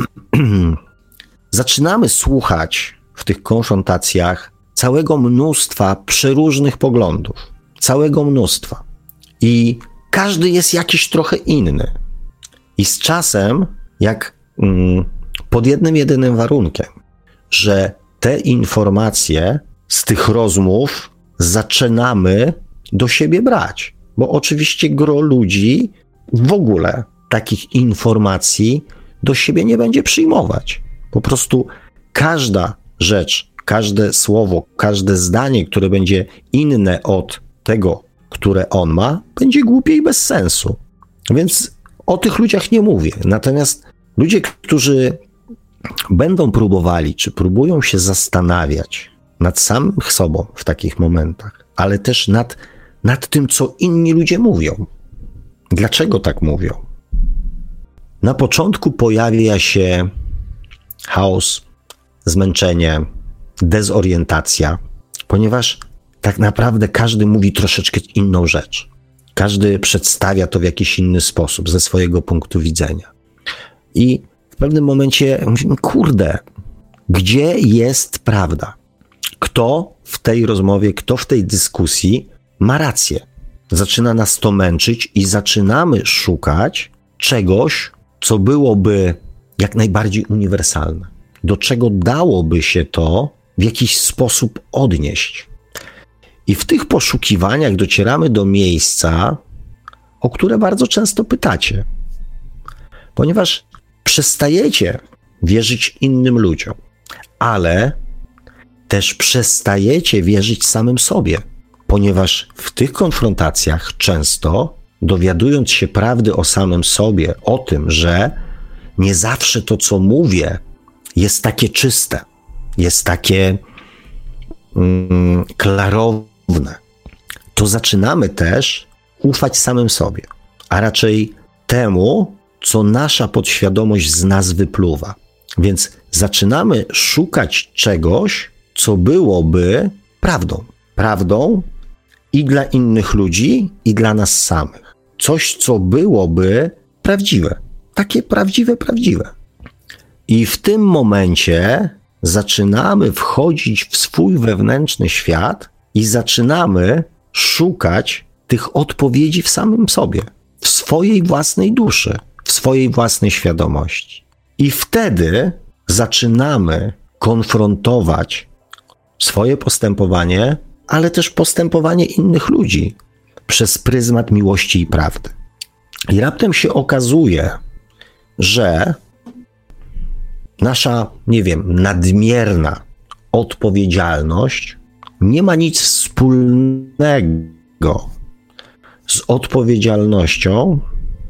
zaczynamy słuchać w tych konfrontacjach całego mnóstwa przeróżnych poglądów. Całego mnóstwa. I każdy jest jakiś trochę inny. I z czasem, jak mm, pod jednym jedynym warunkiem, że te informacje z tych rozmów zaczynamy do siebie brać. Bo oczywiście gro ludzi w ogóle takich informacji do siebie nie będzie przyjmować. Po prostu każda rzecz, każde słowo, każde zdanie, które będzie inne od tego, które on ma, będzie głupie i bez sensu. Więc o tych ludziach nie mówię. Natomiast ludzie, którzy będą próbowali, czy próbują się zastanawiać nad samym sobą w takich momentach, ale też nad, nad tym, co inni ludzie mówią. Dlaczego tak mówią? Na początku pojawia się chaos, zmęczenie, dezorientacja, ponieważ tak naprawdę każdy mówi troszeczkę inną rzecz. Każdy przedstawia to w jakiś inny sposób, ze swojego punktu widzenia. I w pewnym momencie mówimy, kurde, gdzie jest prawda? Kto w tej rozmowie, kto w tej dyskusji ma rację? Zaczyna nas to męczyć i zaczynamy szukać czegoś, co byłoby jak najbardziej uniwersalne. Do czego dałoby się to w jakiś sposób odnieść. I w tych poszukiwaniach docieramy do miejsca, o które bardzo często pytacie. Ponieważ przestajecie wierzyć innym ludziom, ale też przestajecie wierzyć samym sobie, ponieważ w tych konfrontacjach często, dowiadując się prawdy o samym sobie, o tym, że nie zawsze to, co mówię, jest takie czyste, jest takie mm, klarowne, to zaczynamy też ufać samym sobie, a raczej temu, co nasza podświadomość z nas wypluwa. Więc zaczynamy szukać czegoś, co byłoby prawdą. Prawdą i dla innych ludzi, i dla nas samych. Coś, co byłoby prawdziwe. Takie prawdziwe, prawdziwe. I w tym momencie zaczynamy wchodzić w swój wewnętrzny świat i zaczynamy szukać tych odpowiedzi w samym sobie, w swojej własnej duszy, w swojej własnej świadomości. I wtedy zaczynamy konfrontować swoje postępowanie, ale też postępowanie innych ludzi przez pryzmat miłości i prawdy. I raptem się okazuje, że nasza, nie wiem, nadmierna odpowiedzialność nie ma nic wspólnego z odpowiedzialnością,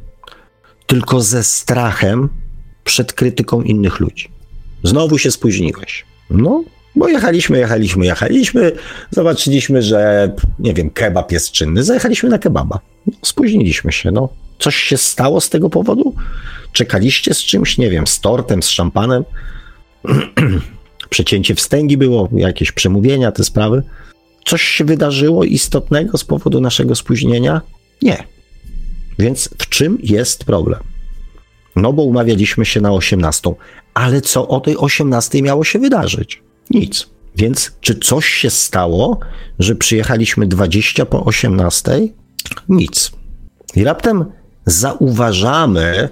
tylko ze strachem przed krytyką innych ludzi. Znowu się spóźniłeś. No, bo jechaliśmy, jechaliśmy, jechaliśmy, zobaczyliśmy, że, nie wiem, kebab jest czynny, zajechaliśmy na kebaba. No, spóźniliśmy się, no. Coś się stało z tego powodu? Czekaliście z czymś, nie wiem, z tortem, z szampanem? Przecięcie wstęgi było, jakieś przemówienia, te sprawy? Coś się wydarzyło istotnego z powodu naszego spóźnienia? Nie. Więc w czym jest problem? No bo umawialiśmy się na osiemnastą, ale co o tej osiemnastej miało się wydarzyć? Nic. Więc czy coś się stało, że przyjechaliśmy dwadzieścia po osiemnastej? Nic. I raptem zauważamy,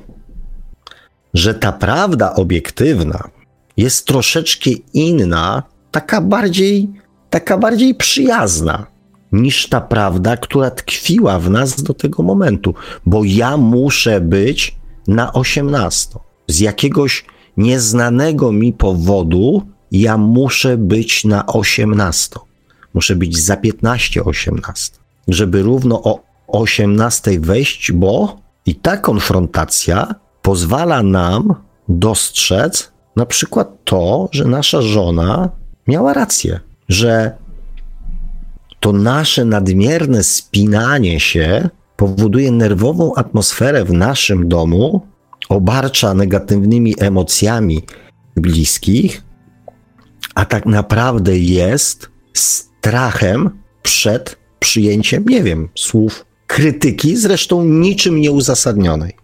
że ta prawda obiektywna jest troszeczkę inna, taka bardziej, taka bardziej przyjazna niż ta prawda, która tkwiła w nas do tego momentu, bo ja muszę być na osiemnastą. Z jakiegoś nieznanego mi powodu ja muszę być na osiemnastą. Muszę być za piętnaście osiemnasta, żeby równo o osiemnastej wejść, bo i ta konfrontacja pozwala nam dostrzec na przykład to, że nasza żona miała rację, że to nasze nadmierne spinanie się powoduje nerwową atmosferę w naszym domu, obarcza negatywnymi emocjami bliskich, a tak naprawdę jest strachem przed przyjęciem, nie wiem, słów krytyki, zresztą niczym nieuzasadnionej.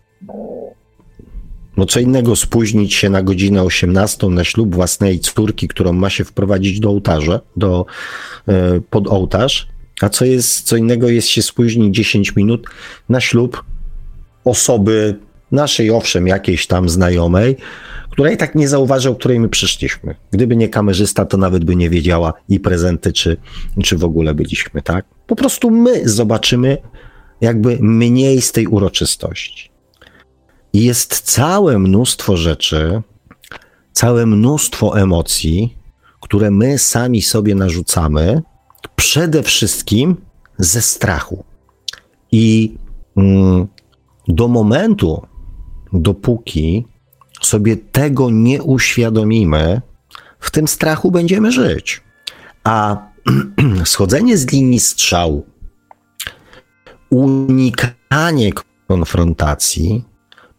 No co innego spóźnić się na godzinę osiemnastą na ślub własnej córki, którą ma się wprowadzić do ołtarza, do, e, pod ołtarz, a co jest, co innego jest się spóźnić dziesięć minut na ślub osoby naszej, owszem, jakiejś tam znajomej, która i tak nie zauważy, o której my przyszliśmy. Gdyby nie kamerzysta, to nawet by nie wiedziała i prezenty, czy, czy w ogóle byliśmy, tak? Po prostu my zobaczymy jakby mniej z tej uroczystości. I jest całe mnóstwo rzeczy, całe mnóstwo emocji, które my sami sobie narzucamy, przede wszystkim ze strachu. I mm, do momentu, dopóki sobie tego nie uświadomimy, w tym strachu będziemy żyć. A schodzenie z linii strzału, unikanie konfrontacji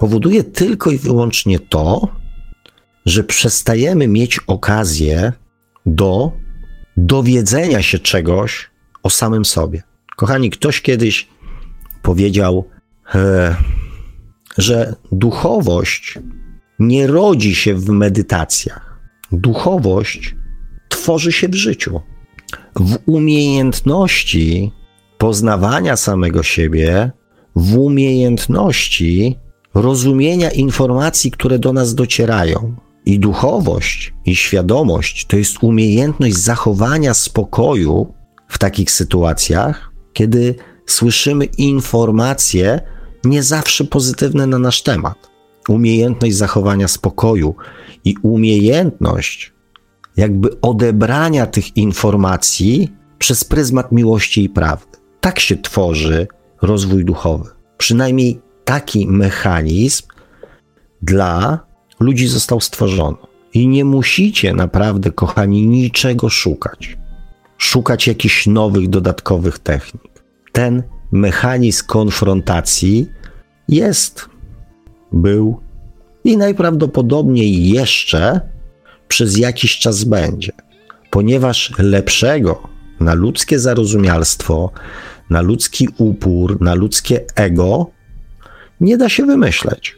powoduje tylko i wyłącznie to, że przestajemy mieć okazję do dowiedzenia się czegoś o samym sobie. Kochani, ktoś kiedyś powiedział, e, że duchowość nie rodzi się w medytacjach. Duchowość tworzy się w życiu. W umiejętności poznawania samego siebie, w umiejętności rozumienia informacji, które do nas docierają. I duchowość, i świadomość to jest umiejętność zachowania spokoju w takich sytuacjach, kiedy słyszymy informacje nie zawsze pozytywne na nasz temat. Umiejętność zachowania spokoju i umiejętność jakby odebrania tych informacji przez pryzmat miłości i prawdy. Tak się tworzy rozwój duchowy. Przynajmniej taki mechanizm dla ludzi został stworzony. I nie musicie naprawdę, kochani, niczego szukać. Szukać jakichś nowych, dodatkowych technik. Ten mechanizm konfrontacji jest, był i najprawdopodobniej jeszcze przez jakiś czas będzie. Ponieważ lepszego na ludzkie zarozumialstwo, na ludzki upór, na ludzkie ego nie da się wymyśleć,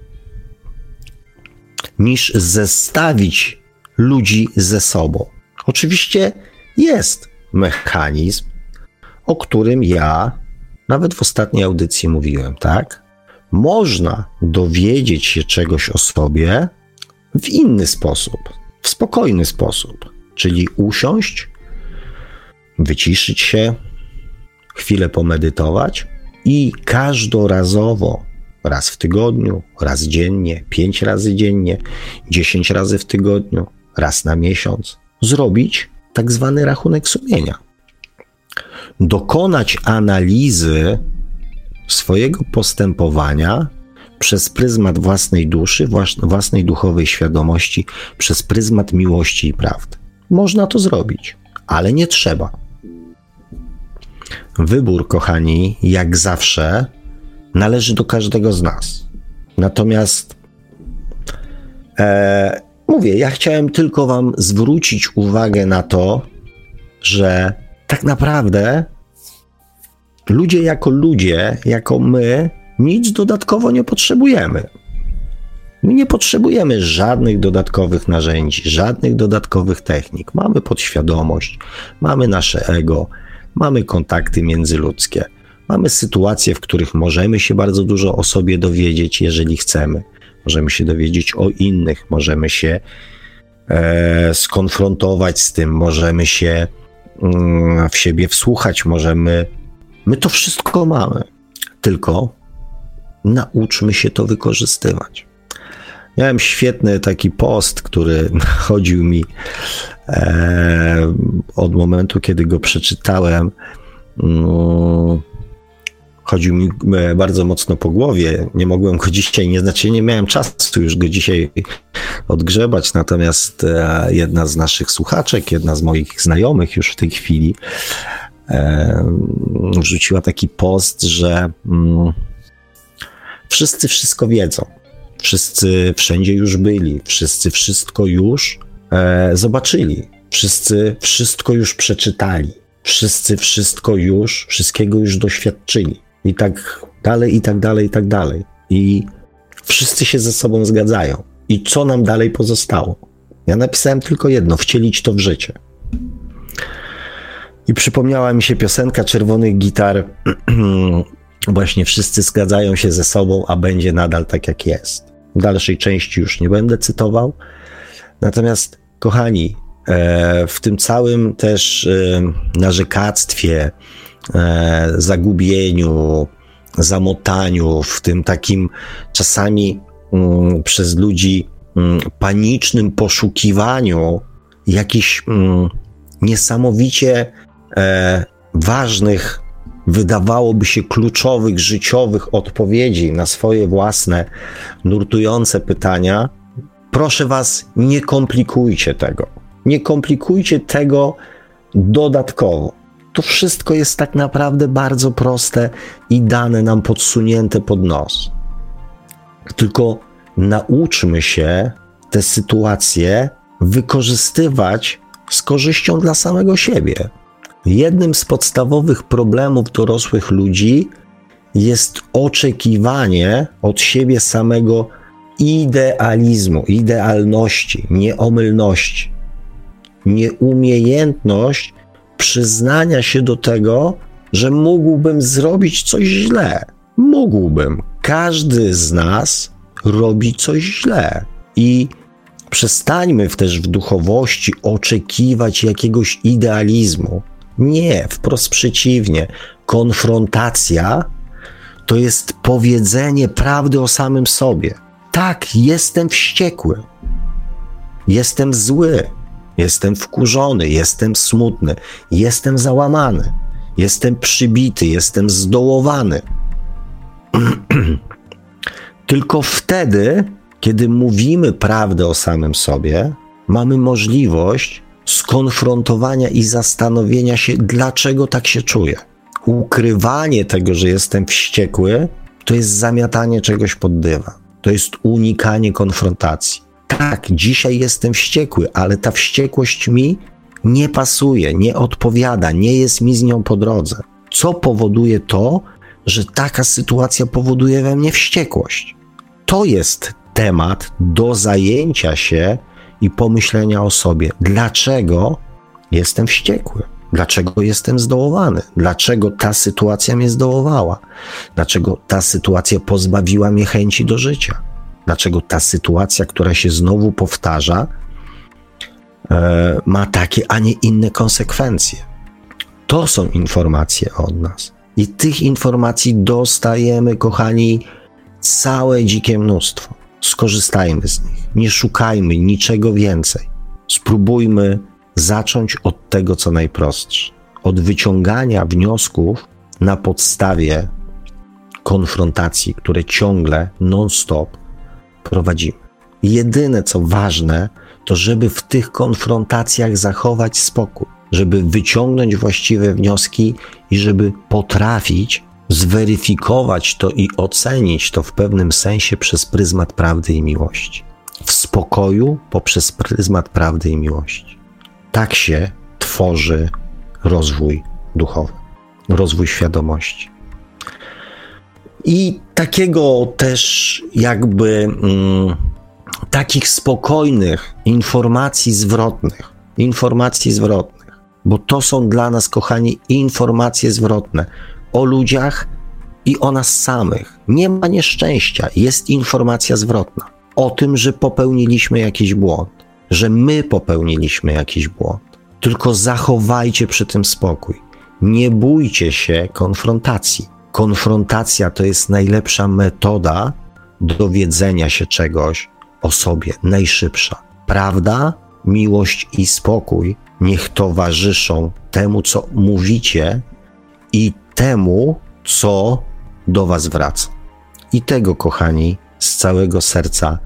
niż zestawić ludzi ze sobą. Oczywiście jest mechanizm, o którym ja nawet w ostatniej audycji mówiłem, tak? Można dowiedzieć się czegoś o sobie w inny sposób, w spokojny sposób, czyli usiąść, wyciszyć się, chwilę pomedytować i każdorazowo, raz w tygodniu, raz dziennie, pięć razy dziennie, dziesięć razy w tygodniu, raz na miesiąc, zrobić tak zwany rachunek sumienia. Dokonać analizy swojego postępowania przez pryzmat własnej duszy, własnej duchowej świadomości, przez pryzmat miłości i prawdy. Można to zrobić, ale nie trzeba. Wybór, kochani, jak zawsze, należy do każdego z nas. Natomiast e, mówię, ja chciałem tylko wam zwrócić uwagę na to, że tak naprawdę ludzie jako ludzie, jako my, nic dodatkowo nie potrzebujemy. My nie potrzebujemy żadnych dodatkowych narzędzi, żadnych dodatkowych technik. Mamy podświadomość, mamy nasze ego, mamy kontakty międzyludzkie, mamy sytuacje, w których możemy się bardzo dużo o sobie dowiedzieć, jeżeli chcemy. Możemy się dowiedzieć o innych, możemy się e, skonfrontować z tym, możemy się mm, w siebie wsłuchać, możemy... My to wszystko mamy, tylko nauczmy się to wykorzystywać. Miałem świetny taki post, który chodził mi e, od momentu, kiedy go przeczytałem, no, chodził mi bardzo mocno po głowie. Nie mogłem go dzisiaj, nie znaczy nie miałem czasu już go dzisiaj odgrzebać, natomiast e, jedna z naszych słuchaczek, jedna z moich znajomych już w tej chwili e, wrzuciła taki post, że mm, wszyscy wszystko wiedzą. Wszyscy wszędzie już byli, wszyscy wszystko już e, zobaczyli, wszyscy wszystko już przeczytali, wszyscy wszystko już, wszystkiego już doświadczyli i tak dalej, i tak dalej, i tak dalej. I wszyscy się ze sobą zgadzają. I co nam dalej pozostało? Ja napisałem tylko jedno, wcielić to w życie. I przypomniała mi się piosenka Czerwonych Gitar, właśnie wszyscy zgadzają się ze sobą, a będzie nadal tak jak jest. Dalszej części już nie będę cytował. Natomiast, kochani, w tym całym też narzekactwie, zagubieniu, zamotaniu, w tym takim czasami przez ludzi panicznym poszukiwaniu jakichś niesamowicie ważnych, wydawałoby się kluczowych, życiowych odpowiedzi na swoje własne, nurtujące pytania, proszę was, nie komplikujcie tego. Nie komplikujcie tego dodatkowo. To wszystko jest tak naprawdę bardzo proste i dane nam podsunięte pod nos. tylko nauczmy się te sytuacje wykorzystywać z korzyścią dla samego siebie. Jednym z podstawowych problemów dorosłych ludzi jest oczekiwanie od siebie samego idealizmu, idealności, nieomylności. Nieumiejętność przyznania się do tego, że mógłbym zrobić coś źle. Mógłbym. Każdy z nas robi coś źle. I przestańmy też w duchowości oczekiwać jakiegoś idealizmu. Nie, wprost przeciwnie. Konfrontacja to jest powiedzenie prawdy o samym sobie. Tak, jestem wściekły. Jestem zły. Jestem wkurzony. Jestem smutny. Jestem załamany. Jestem przybity. Jestem zdołowany. Tylko wtedy, kiedy mówimy prawdę o samym sobie, mamy możliwość skonfrontowania i zastanowienia się, dlaczego tak się czuję. Ukrywanie tego, że jestem wściekły, to jest zamiatanie czegoś pod dywan. To jest unikanie konfrontacji. Tak, dzisiaj jestem wściekły, ale ta wściekłość mi nie pasuje, nie odpowiada, nie jest mi z nią po drodze. Co powoduje to, że taka sytuacja powoduje we mnie wściekłość? To jest temat do zajęcia się i pomyślenia o sobie. Dlaczego jestem wściekły? Dlaczego jestem zdołowany? Dlaczego ta sytuacja mnie zdołowała? Dlaczego ta sytuacja pozbawiła mnie chęci do życia? Dlaczego ta sytuacja, która się znowu powtarza, e, ma takie, a nie inne konsekwencje? To są informacje od nas. I tych informacji dostajemy, kochani, całe dzikie mnóstwo. Skorzystajmy z nich. Nie szukajmy niczego więcej. Spróbujmy zacząć od tego, co najprostsze. Od wyciągania wniosków na podstawie konfrontacji, które ciągle, non-stop prowadzimy. Jedyne, co ważne, to żeby w tych konfrontacjach zachować spokój, żeby wyciągnąć właściwe wnioski i żeby potrafić zweryfikować to i ocenić to w pewnym sensie przez pryzmat prawdy i miłości. W spokoju poprzez pryzmat prawdy i miłości. Tak się tworzy rozwój duchowy, rozwój świadomości. I takiego też jakby mm, takich spokojnych informacji zwrotnych, informacji zwrotnych, bo to są dla nas, kochani, informacje zwrotne o ludziach i o nas samych. Nie ma nieszczęścia, jest informacja zwrotna o tym, że popełniliśmy jakiś błąd, że my popełniliśmy jakiś błąd. Tylko zachowajcie przy tym spokój. Nie bójcie się konfrontacji. Konfrontacja to jest najlepsza metoda dowiedzenia się czegoś o sobie, najszybsza. Prawda, miłość i spokój niech towarzyszą temu, co mówicie i temu, co do was wraca. I tego, kochani, z całego serca,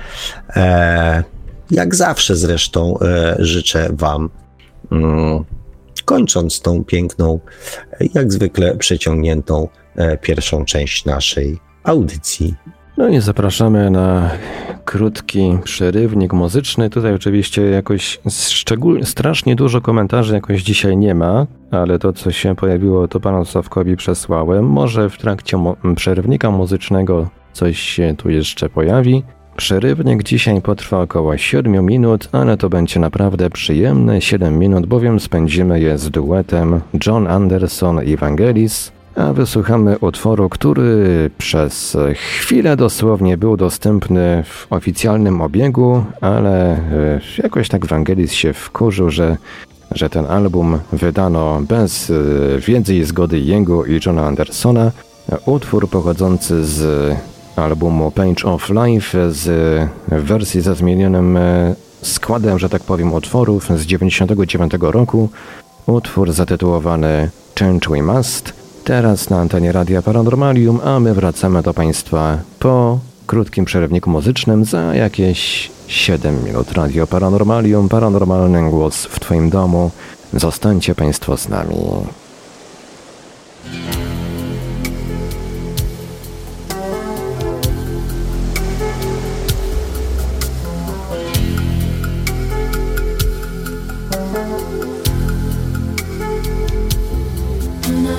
e, jak zawsze zresztą, e, życzę wam, mm, kończąc tą piękną, jak zwykle przeciągniętą e, pierwszą część naszej audycji. No i zapraszamy na krótki przerywnik muzyczny. Tutaj oczywiście jakoś szczególnie, strasznie dużo komentarzy jakoś dzisiaj nie ma, ale to, co się pojawiło, to panu Sławkowi przesłałem. Może w trakcie mo- przerywnika muzycznego coś się tu jeszcze pojawi. Przerywnik dzisiaj potrwa około siedem minut, ale to będzie naprawdę przyjemne siedem minut, bowiem spędzimy je z duetem Jon Anderson i Vangelis, a wysłuchamy utworu, który przez chwilę dosłownie był dostępny w oficjalnym obiegu, ale jakoś tak Vangelis się wkurzył, że, że ten album wydano bez wiedzy i zgody jego i Jona Andersona. Utwór pochodzący z albumu Page of Life z wersji ze zmienionym składem, że tak powiem, utworów z dziewięćdziesiątego dziewiątego roku. Utwór zatytułowany Change We Must. Teraz na antenie Radia Paranormalium, a my wracamy do Państwa po krótkim przerywniku muzycznym za jakieś siedem minut. Radio Paranormalium, paranormalny głos w Twoim domu. Zostańcie Państwo z nami.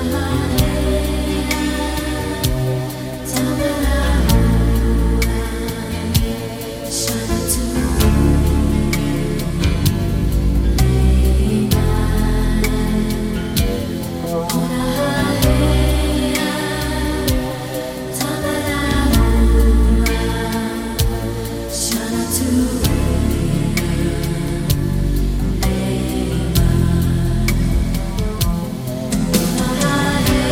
Hãy subscribe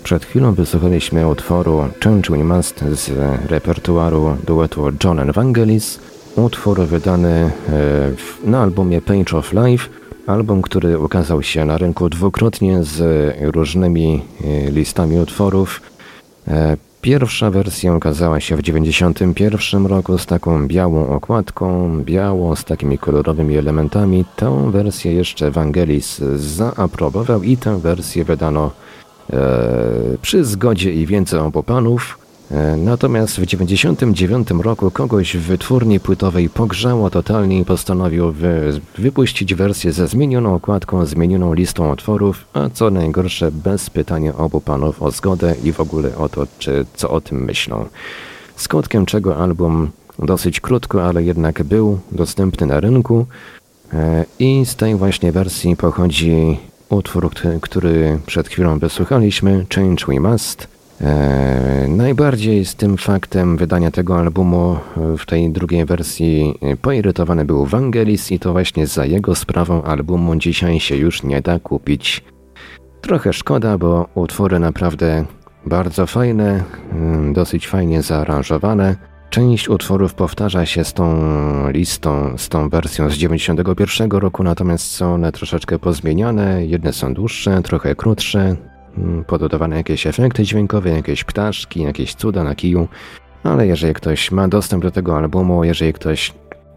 Przed chwilą wysłuchaliśmy utworu Change We Must z repertuaru duetu John and Vangelis. Utwór wydany na albumie Page of Life. Album, który ukazał się na rynku dwukrotnie z różnymi listami utworów. Pierwsza wersja ukazała się w dziewięćdziesiątym pierwszym roku z taką białą okładką, biało z takimi kolorowymi elementami. Tę wersję jeszcze Vangelis zaaprobował i tę wersję wydano e, przy zgodzie i wiedzy obu panów. E, natomiast w dziewięćdziesiątym dziewiątym roku kogoś w wytwórni płytowej pogrzało totalnie i postanowił wy, wypuścić wersję ze zmienioną okładką, zmienioną listą utworów, a co najgorsze bez pytania obu panów o zgodę i w ogóle o to, czy co o tym myślą. Skutkiem czego album dosyć krótko, ale jednak był dostępny na rynku e, i z tej właśnie wersji pochodzi utwór, który, który przed chwilą wysłuchaliśmy, Change We Must. E, najbardziej z tym faktem wydania tego albumu w tej drugiej wersji poirytowany był Vangelis i to właśnie za jego sprawą albumu dzisiaj się już nie da kupić. Trochę szkoda, bo utwory naprawdę bardzo fajne, dosyć fajnie zaaranżowane. Część utworów powtarza się z tą listą, z tą wersją z dziewięćdziesiątego pierwszego roku, natomiast są one troszeczkę pozmieniane. Jedne są dłuższe, trochę krótsze. Pododawane jakieś efekty dźwiękowe, jakieś ptaszki, jakieś cuda na kiju, ale jeżeli ktoś ma dostęp do tego albumu, jeżeli ktoś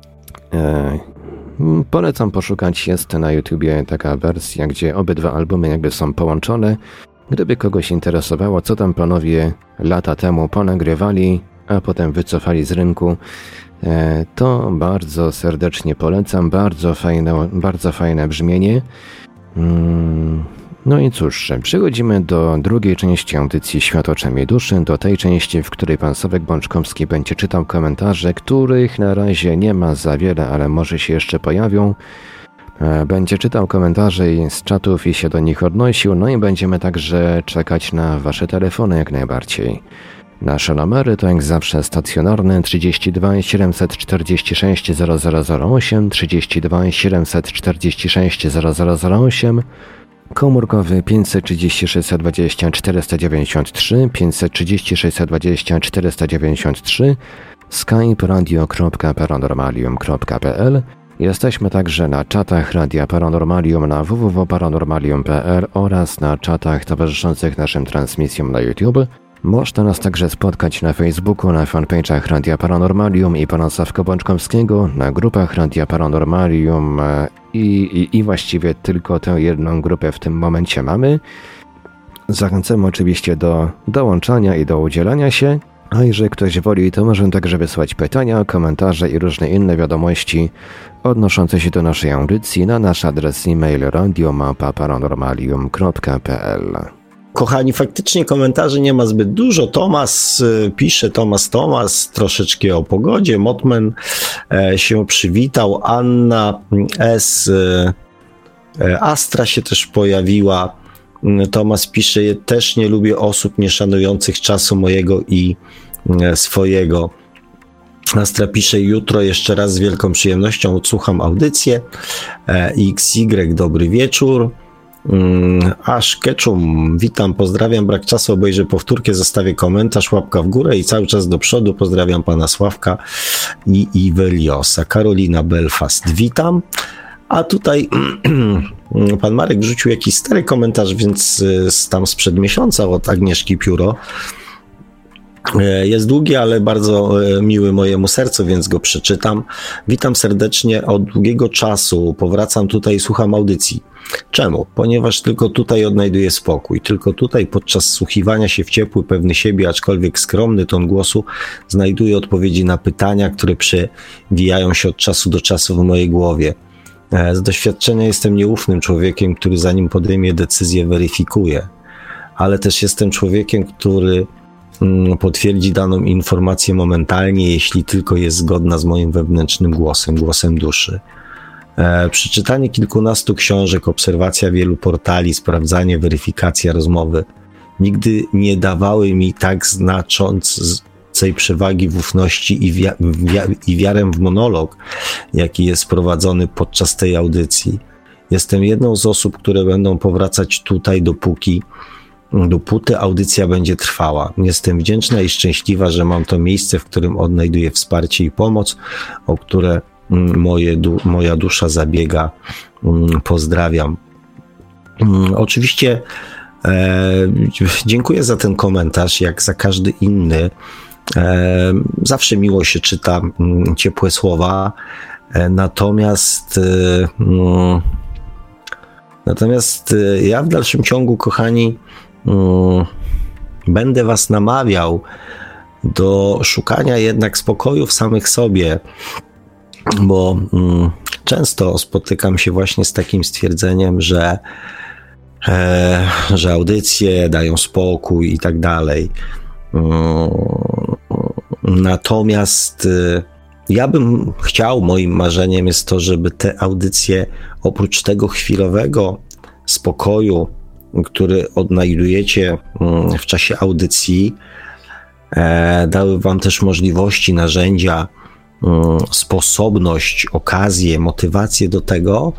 e, polecam poszukać, jest na YouTubie taka wersja, gdzie obydwa albumy jakby są połączone. Gdyby kogoś interesowało, co tam panowie lata temu ponagrywali, a potem wycofali z rynku, e, to bardzo serdecznie polecam, bardzo fajne, bardzo fajne brzmienie. Mm. No i cóż, przechodzimy do drugiej części audycji Świat oczami duszy, do tej części, w której pan Sławek Bączkowski będzie czytał komentarze, których na razie nie ma za wiele, ale może się jeszcze pojawią. Będzie czytał komentarze z czatów i się do nich odnosił, no i będziemy także czekać na wasze telefony jak najbardziej. Nasze numery to jak zawsze stacjonarne trzydzieści dwa siedemset czterdzieści sześć zero zero zero osiem, trzydzieści dwa siedemset czterdzieści sześć zero zero zero osiem, komórkowy pięćset trzydzieści sześć dwadzieścia czterysta dziewięćdziesiąt trzy, pięćset trzydzieści sześć dwadzieścia czterysta dziewięćdziesiąt trzy, skype radio kropka paranormalium kropka p l. Jesteśmy także na czatach Radia Paranormalium na w w w kropka paranormalium kropka p l oraz na czatach towarzyszących naszym transmisjom na YouTube. Można nas także spotkać na Facebooku, na fanpage'ach Radia Paranormalium i pana Sławka Bączkowskiego, na grupach Radia Paranormalium i, i, i właściwie tylko tę jedną grupę w tym momencie mamy. Zachęcamy oczywiście do dołączania i do udzielania się, a jeżeli ktoś woli, to może także wysłać pytania, komentarze i różne inne wiadomości odnoszące się do naszej audycji na nasz adres e-mail radio małpa paranormalium kropka p l. Kochani, faktycznie komentarzy nie ma zbyt dużo. Tomas pisze, Tomas Tomas, troszeczkę o pogodzie. Motman się przywitał. Anna S. Astra się też pojawiła. Tomas pisze, też nie lubię osób nieszanujących czasu mojego i swojego. Astra pisze, jutro jeszcze raz z wielką przyjemnością odsłucham audycję. X Y, dobry wieczór. Aż Ketchum, witam, pozdrawiam, brak czasu, obejrzę powtórkę, zostawię komentarz, łapka w górę i cały czas do przodu, pozdrawiam pana Sławka i Iweliosa. Karolina Belfast, witam. A tutaj pan Marek wrzucił jakiś stary komentarz, więc tam sprzed miesiąca od Agnieszki Pióro. Jest długi, ale bardzo miły mojemu sercu, więc go przeczytam. Witam serdecznie, od długiego czasu powracam tutaj i słucham audycji. Czemu? Ponieważ tylko tutaj odnajduję spokój. Tylko tutaj podczas wsłuchiwania się w ciepły, pewny siebie, aczkolwiek skromny ton głosu znajduję odpowiedzi na pytania, które przewijają się od czasu do czasu w mojej głowie. Z doświadczenia jestem nieufnym człowiekiem, który zanim podejmie decyzję, weryfikuje. Ale też jestem człowiekiem, który potwierdzi daną informację momentalnie, jeśli tylko jest zgodna z moim wewnętrznym głosem, głosem duszy. E, przeczytanie kilkunastu książek, obserwacja wielu portali, sprawdzanie, weryfikacja rozmowy nigdy nie dawały mi tak znaczącej przewagi w ufności i, wia- wia- i wiarę w monolog, jaki jest prowadzony podczas tej audycji. Jestem jedną z osób, które będą powracać tutaj, dopóki dopóty audycja będzie trwała. Jestem wdzięczna i szczęśliwa, że mam to miejsce, w którym odnajduję wsparcie i pomoc, o które moje, moja dusza zabiega. Pozdrawiam. Oczywiście e, dziękuję za ten komentarz, jak za każdy inny. E, zawsze miło się czyta ciepłe słowa, e, natomiast e, mm, natomiast ja w dalszym ciągu, kochani, mm, będę was namawiał do szukania jednak spokoju w samych sobie, bo mm, często spotykam się właśnie z takim stwierdzeniem, że, e, że audycje dają spokój i tak dalej. Natomiast ja bym chciał, moim marzeniem jest to, żeby te audycje oprócz tego chwilowego spokoju, który odnajdujecie w czasie audycji, dały wam też możliwości, narzędzia, sposobność, okazję, motywację do tego,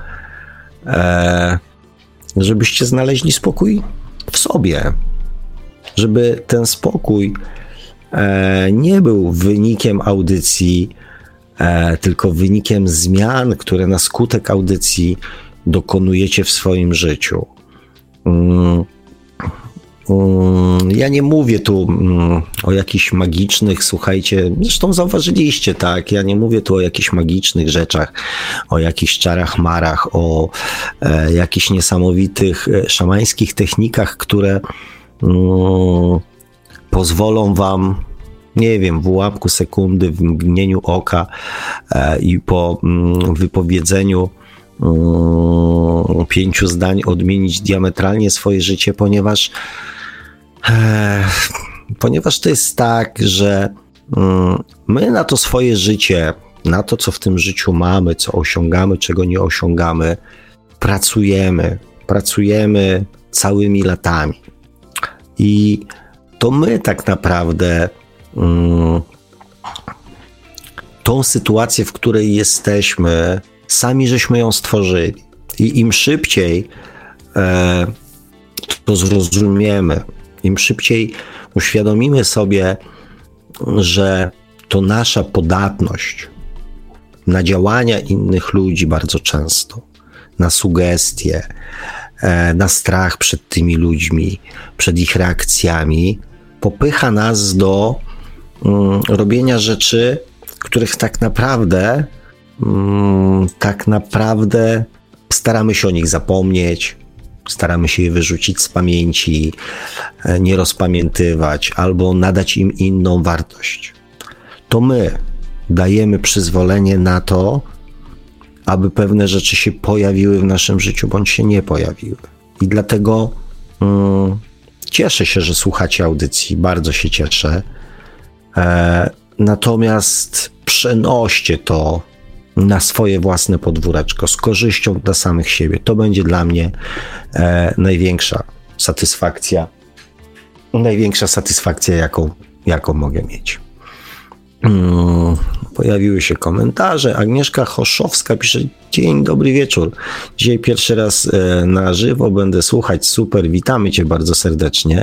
żebyście znaleźli spokój w sobie. Żeby ten spokój nie był wynikiem audycji, tylko wynikiem zmian, które na skutek audycji dokonujecie w swoim życiu. Ja nie mówię tu o jakichś magicznych, słuchajcie, zresztą zauważyliście, tak, ja nie mówię tu o jakichś magicznych rzeczach, o jakichś czarach marach, o e, jakichś niesamowitych szamańskich technikach, które mm, pozwolą wam, nie wiem, w ułamku sekundy, w mgnieniu oka e, i po mm, wypowiedzeniu mm, pięciu zdań odmienić diametralnie swoje życie, ponieważ Ponieważ to jest tak, że my na to swoje życie, na to, co w tym życiu mamy, co osiągamy, czego nie osiągamy, pracujemy. Pracujemy całymi latami. I to my tak naprawdę um, tą sytuację, w której jesteśmy, sami żeśmy ją stworzyli. I im szybciej e, to zrozumiemy, im szybciej uświadomimy sobie, że to nasza podatność na działania innych ludzi bardzo często, na sugestie, na strach przed tymi ludźmi, przed ich reakcjami, popycha nas do um, robienia rzeczy, których tak naprawdę um, tak naprawdę staramy się o nich zapomnieć, staramy się je wyrzucić z pamięci, nie rozpamiętywać albo nadać im inną wartość. To my dajemy przyzwolenie na to, aby pewne rzeczy się pojawiły w naszym życiu, bądź się nie pojawiły. I dlatego mm, cieszę się, że słuchacie audycji, bardzo się cieszę. E, natomiast przenoście to na swoje własne podwóreczko, z korzyścią dla samych siebie. To będzie dla mnie e, największa satysfakcja, największa satysfakcja, jaką, jaką mogę mieć. Hmm, pojawiły się komentarze. Agnieszka Choszowska pisze: dzień dobry wieczór. Dzisiaj pierwszy raz e, na żywo będę słuchać. Super, witamy cię bardzo serdecznie.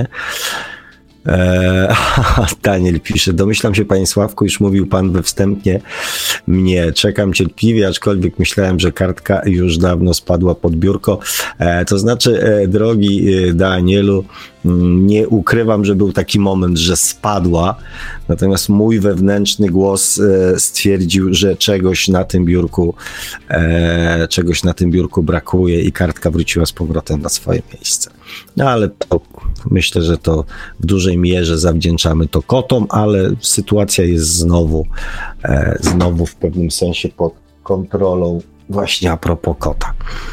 Eee, Daniel pisze: domyślam się, panie Sławku, iż mówił pan we wstępnie mnie. Czekam cierpliwie, aczkolwiek myślałem, że kartka już dawno spadła pod biurko. Eee, to znaczy, e, drogi e, Danielu, m, nie ukrywam, że był taki moment, że spadła, natomiast mój wewnętrzny głos e, stwierdził, że czegoś na tym biurku e, czegoś na tym biurku brakuje i kartka wróciła z powrotem na swoje miejsce. No ale to myślę, że to w dużej mierze zawdzięczamy to kotom, ale sytuacja jest znowu, e, znowu w pewnym sensie pod kontrolą, właśnie a propos kota.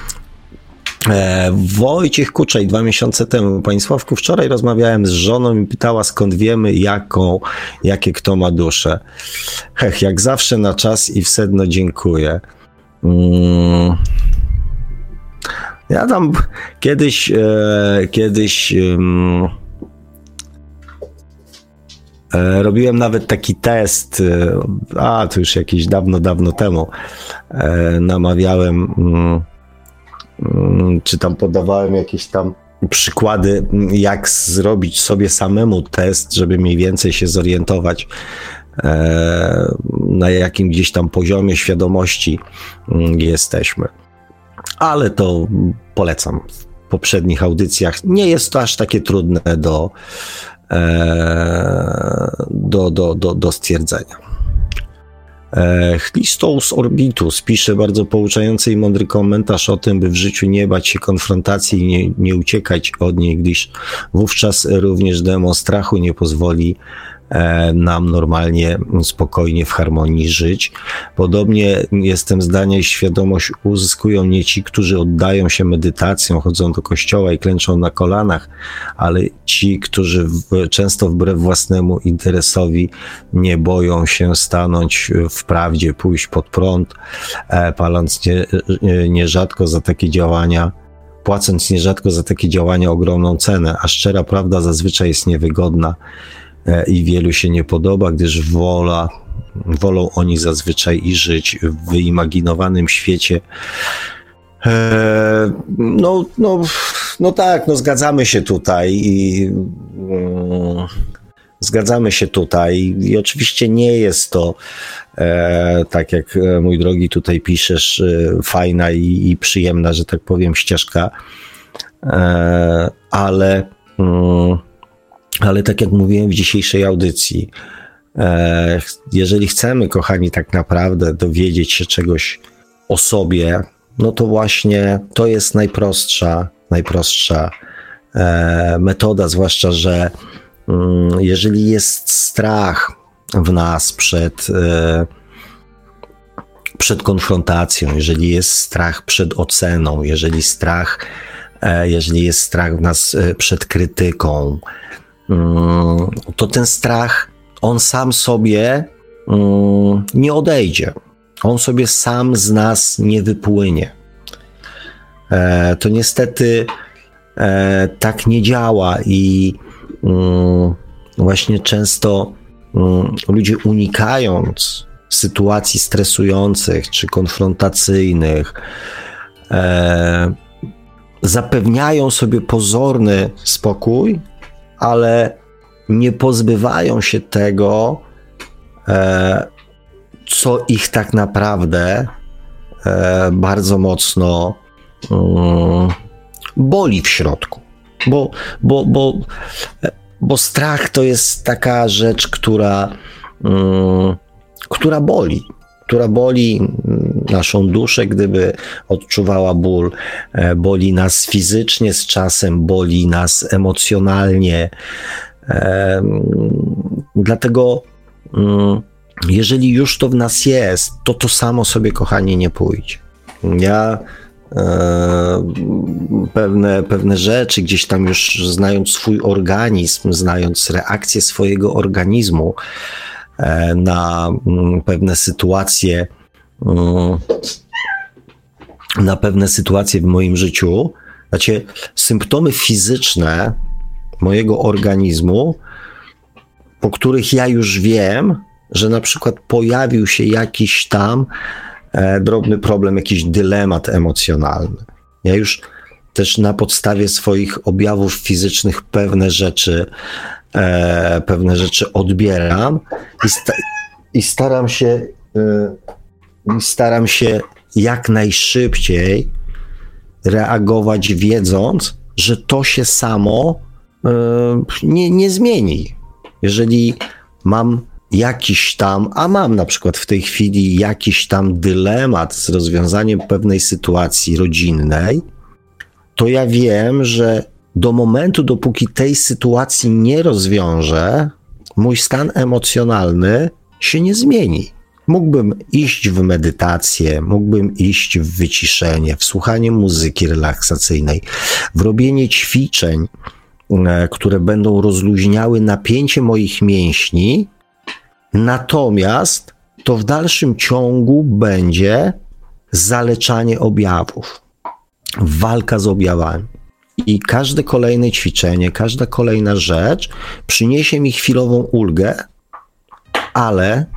E, Wojciech Kuczaj, dwa miesiące temu. Panie Sławku, wczoraj rozmawiałem z żoną i pytała, skąd wiemy, jaką, jakie kto ma duszę. Hech, jak zawsze na czas i w sedno dziękuję. Mm. Ja tam kiedyś, e, kiedyś e, e, robiłem nawet taki test, e, a to już jakieś dawno, dawno temu, e, namawiałem, mm, mm, czy tam podawałem jakieś tam przykłady, jak zrobić sobie samemu test, żeby mniej więcej się zorientować, na jakim gdzieś tam poziomie świadomości jesteśmy. Ale to polecam. W poprzednich audycjach nie jest to aż takie trudne do, do, do, do, do stwierdzenia. Chlistos Orbitus pisze bardzo pouczający i mądry komentarz o tym, by w życiu nie bać się konfrontacji i nie, nie uciekać od niej, gdyż wówczas również demon strachu nie pozwoli nam normalnie, spokojnie, w harmonii żyć. Podobnie jestem zdania, iż świadomość uzyskują nie ci, którzy oddają się medytacjom, chodzą do kościoła i klęczą na kolanach, ale ci, którzy w, często wbrew własnemu interesowi nie boją się stanąć w prawdzie, pójść pod prąd, paląc nie, nierzadko za takie działania płacąc nierzadko za takie działania ogromną cenę, a szczera prawda zazwyczaj jest niewygodna i wielu się nie podoba, gdyż wola, wolą oni zazwyczaj i żyć w wyimaginowanym świecie. Eee, no, no, no tak, no zgadzamy się tutaj i mm, zgadzamy się tutaj i oczywiście nie jest to e, tak jak mój drogi tutaj piszesz, e, fajna i, i przyjemna, że tak powiem, ścieżka, e, ale mm, Ale tak jak mówiłem w dzisiejszej audycji, e, jeżeli chcemy, kochani, tak naprawdę dowiedzieć się czegoś o sobie, no to właśnie to jest najprostsza, najprostsza e, metoda, zwłaszcza, że mm, jeżeli jest strach w nas przed, e, przed konfrontacją, jeżeli jest strach przed oceną, jeżeli strach, e, jeżeli jest strach w nas e, przed krytyką, to ten strach, on sam sobie um, nie odejdzie. On sobie sam z nas nie wypłynie. E, to niestety e, tak nie działa i um, właśnie często um, ludzie, unikając sytuacji stresujących czy konfrontacyjnych, e, zapewniają sobie pozorny spokój, ale nie pozbywają się tego, e, co ich tak naprawdę e, bardzo mocno um, boli w środku. Bo, bo, bo, bo strach to jest taka rzecz, która, um, która boli. która boli naszą duszę, gdyby odczuwała ból, boli nas fizycznie z czasem, boli nas emocjonalnie. Dlatego jeżeli już to w nas jest, to to samo sobie, kochani, nie pójdzie. Ja pewne, pewne rzeczy gdzieś tam już znając swój organizm, znając reakcję swojego organizmu na pewne sytuacje, na pewne sytuacje w moim życiu, znaczy symptomy fizyczne mojego organizmu, po których ja już wiem, że na przykład pojawił się jakiś tam e, drobny problem, jakiś dylemat emocjonalny. Ja już też na podstawie swoich objawów fizycznych pewne rzeczy e, pewne rzeczy odbieram i, sta- i staram się e, i staram się jak najszybciej reagować, wiedząc, że to się samo e, nie, nie zmieni. Jeżeli mam jakiś tam, a mam na przykład w tej chwili jakiś tam dylemat z rozwiązaniem pewnej sytuacji rodzinnej, to ja wiem, że do momentu, dopóki tej sytuacji nie rozwiążę, mój stan emocjonalny się nie zmieni. Mógłbym iść w medytację, mógłbym iść w wyciszenie, w słuchanie muzyki relaksacyjnej, w robienie ćwiczeń, które będą rozluźniały napięcie moich mięśni, natomiast to w dalszym ciągu będzie zaleczanie objawów, walka z objawami. I każde kolejne ćwiczenie, każda kolejna rzecz przyniesie mi chwilową ulgę, ale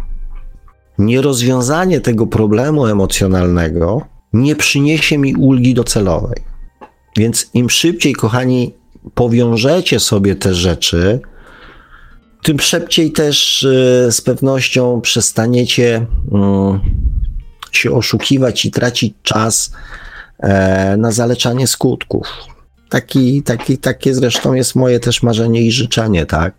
nierozwiązanie tego problemu emocjonalnego nie przyniesie mi ulgi docelowej. Więc im szybciej, kochani, powiążecie sobie te rzeczy, tym szybciej też z pewnością przestaniecie się oszukiwać i tracić czas na zaleczanie skutków. Taki, taki, takie zresztą jest moje też marzenie i życzenie, tak?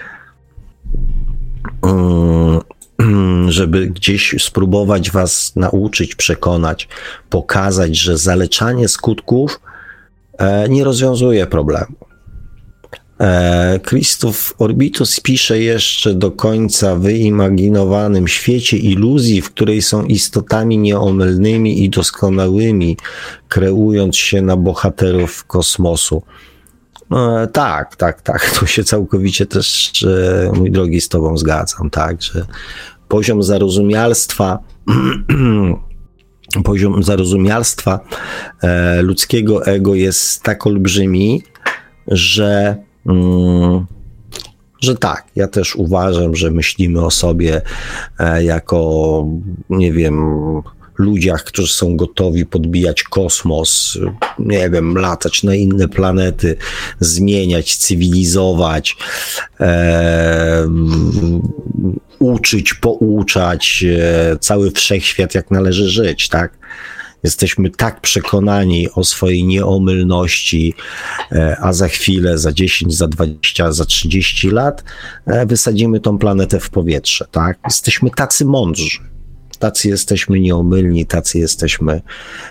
Żeby gdzieś spróbować was nauczyć, przekonać, pokazać, że zaleczanie skutków nie rozwiązuje problemu. Christoph Orbitus pisze jeszcze do końca: w wyimaginowanym świecie iluzji, w której są istotami nieomylnymi i doskonałymi, kreując się na bohaterów kosmosu. E, tak, tak, tak, tu się całkowicie też, e, mój drogi, z tobą zgadzam, tak, że poziom zarozumialstwa poziom zarozumialstwa e, ludzkiego ego jest tak olbrzymi, że mm, że tak, ja też uważam, że myślimy o sobie e, jako, nie wiem, ludziach, którzy są gotowi podbijać kosmos, nie wiem, latać na inne planety, zmieniać, cywilizować, e, uczyć, pouczać, e, cały wszechświat, jak należy żyć, tak? Jesteśmy tak przekonani o swojej nieomylności, e, a za chwilę, za dziesięć, za dwadzieścia, za trzydzieści lat e, wysadzimy tą planetę w powietrze, tak? Jesteśmy tacy mądrzy. Tacy jesteśmy nieomylni, tacy jesteśmy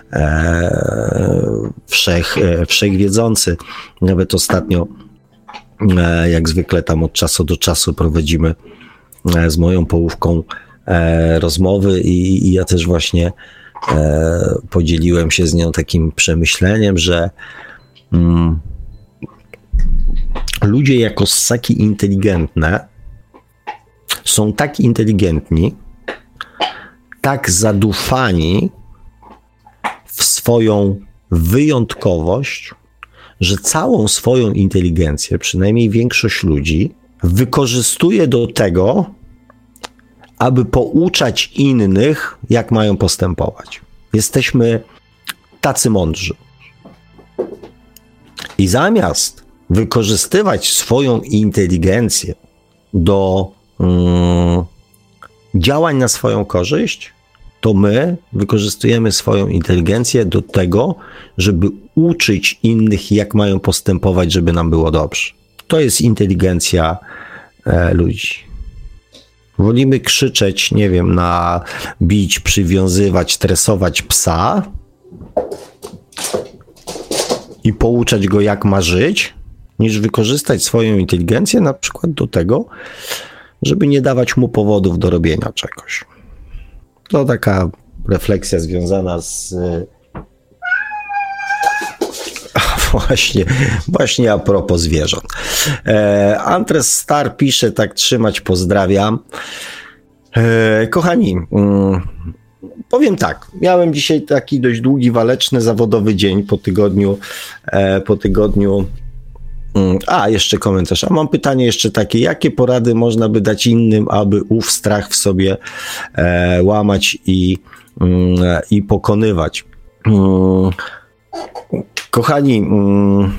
e, wszech, e, wszechwiedzący. Nawet ostatnio, e, jak zwykle tam od czasu do czasu prowadzimy e, z moją połówką e, rozmowy i, i ja też właśnie e, podzieliłem się z nią takim przemyśleniem, że mm, ludzie jako ssaki inteligentne są tak inteligentni, tak zadufani w swoją wyjątkowość, że całą swoją inteligencję, przynajmniej większość ludzi, wykorzystuje do tego, aby pouczać innych, jak mają postępować. Jesteśmy tacy mądrzy. I zamiast wykorzystywać swoją inteligencję do mm, działań na swoją korzyść, to my wykorzystujemy swoją inteligencję do tego, żeby uczyć innych, jak mają postępować, żeby nam było dobrze. To jest inteligencja e, ludzi. Wolimy krzyczeć, nie wiem, na bić, przywiązywać, tresować psa i pouczać go, jak ma żyć, niż wykorzystać swoją inteligencję na przykład do tego, żeby nie dawać mu powodów do robienia czegoś. To taka refleksja związana z... Właśnie, właśnie a propos zwierząt. E, Andres Star pisze, tak trzymać, pozdrawiam. E, kochani, mm, powiem tak, miałem dzisiaj taki dość długi, waleczny, zawodowy dzień po tygodniu, e, po tygodniu A, jeszcze komentarz. A mam pytanie jeszcze takie. Jakie porady można by dać innym, aby ów strach w sobie e, łamać i, mm, i pokonywać? Mm, kochani, mm,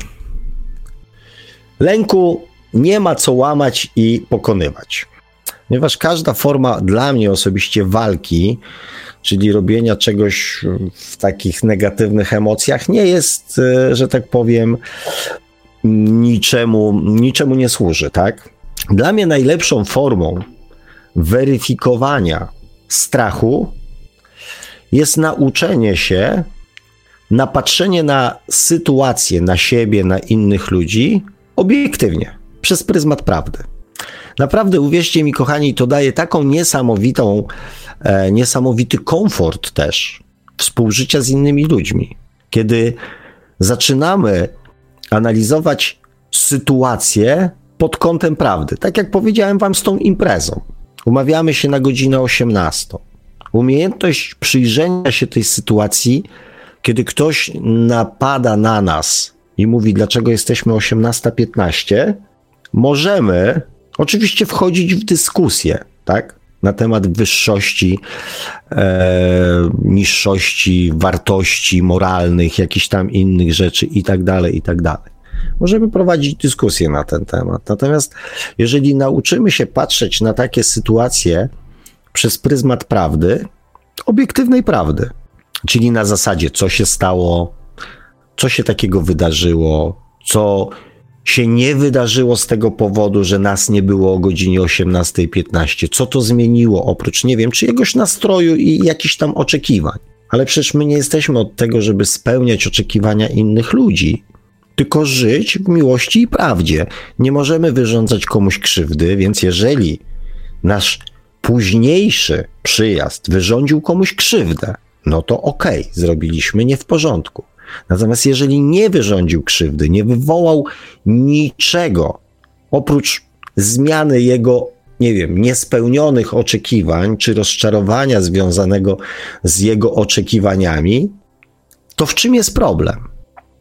lęku nie ma co łamać i pokonywać. Ponieważ każda forma dla mnie osobiście walki, czyli robienia czegoś w takich negatywnych emocjach, nie jest, że tak powiem, niczemu, niczemu nie służy, tak? Dla mnie najlepszą formą weryfikowania strachu jest nauczenie się, napatrzenie na sytuację, na siebie, na innych ludzi obiektywnie, przez pryzmat prawdy. Naprawdę, uwierzcie mi, kochani, to daje taką niesamowitą, e, niesamowity komfort też współżycia z innymi ludźmi. Kiedy zaczynamy analizować sytuację pod kątem prawdy. Tak jak powiedziałem wam z tą imprezą. Umawiamy się na godzinę osiemnastą. Umiejętność przyjrzenia się tej sytuacji, kiedy ktoś napada na nas i mówi, dlaczego jesteśmy osiemnasta piętnaście, możemy oczywiście wchodzić w dyskusję, tak? na temat wyższości, e, niższości, wartości moralnych, jakichś tam innych rzeczy i tak dalej, i tak dalej. Możemy prowadzić dyskusję na ten temat. Natomiast jeżeli nauczymy się patrzeć na takie sytuacje przez pryzmat prawdy, obiektywnej prawdy, czyli na zasadzie, co się stało, co się takiego wydarzyło, co się nie wydarzyło z tego powodu, że nas nie było o godzinie osiemnasta piętnaście. Co to zmieniło oprócz, nie wiem, czyjegoś nastroju i jakichś tam oczekiwań. Ale przecież my nie jesteśmy od tego, żeby spełniać oczekiwania innych ludzi, tylko żyć w miłości i prawdzie. Nie możemy wyrządzać komuś krzywdy, więc jeżeli nasz późniejszy przyjazd wyrządził komuś krzywdę, no to okej, okay, zrobiliśmy nie w porządku. Natomiast jeżeli nie wyrządził krzywdy, nie wywołał niczego oprócz zmiany jego, nie wiem, niespełnionych oczekiwań, czy rozczarowania związanego z jego oczekiwaniami, to w czym jest problem?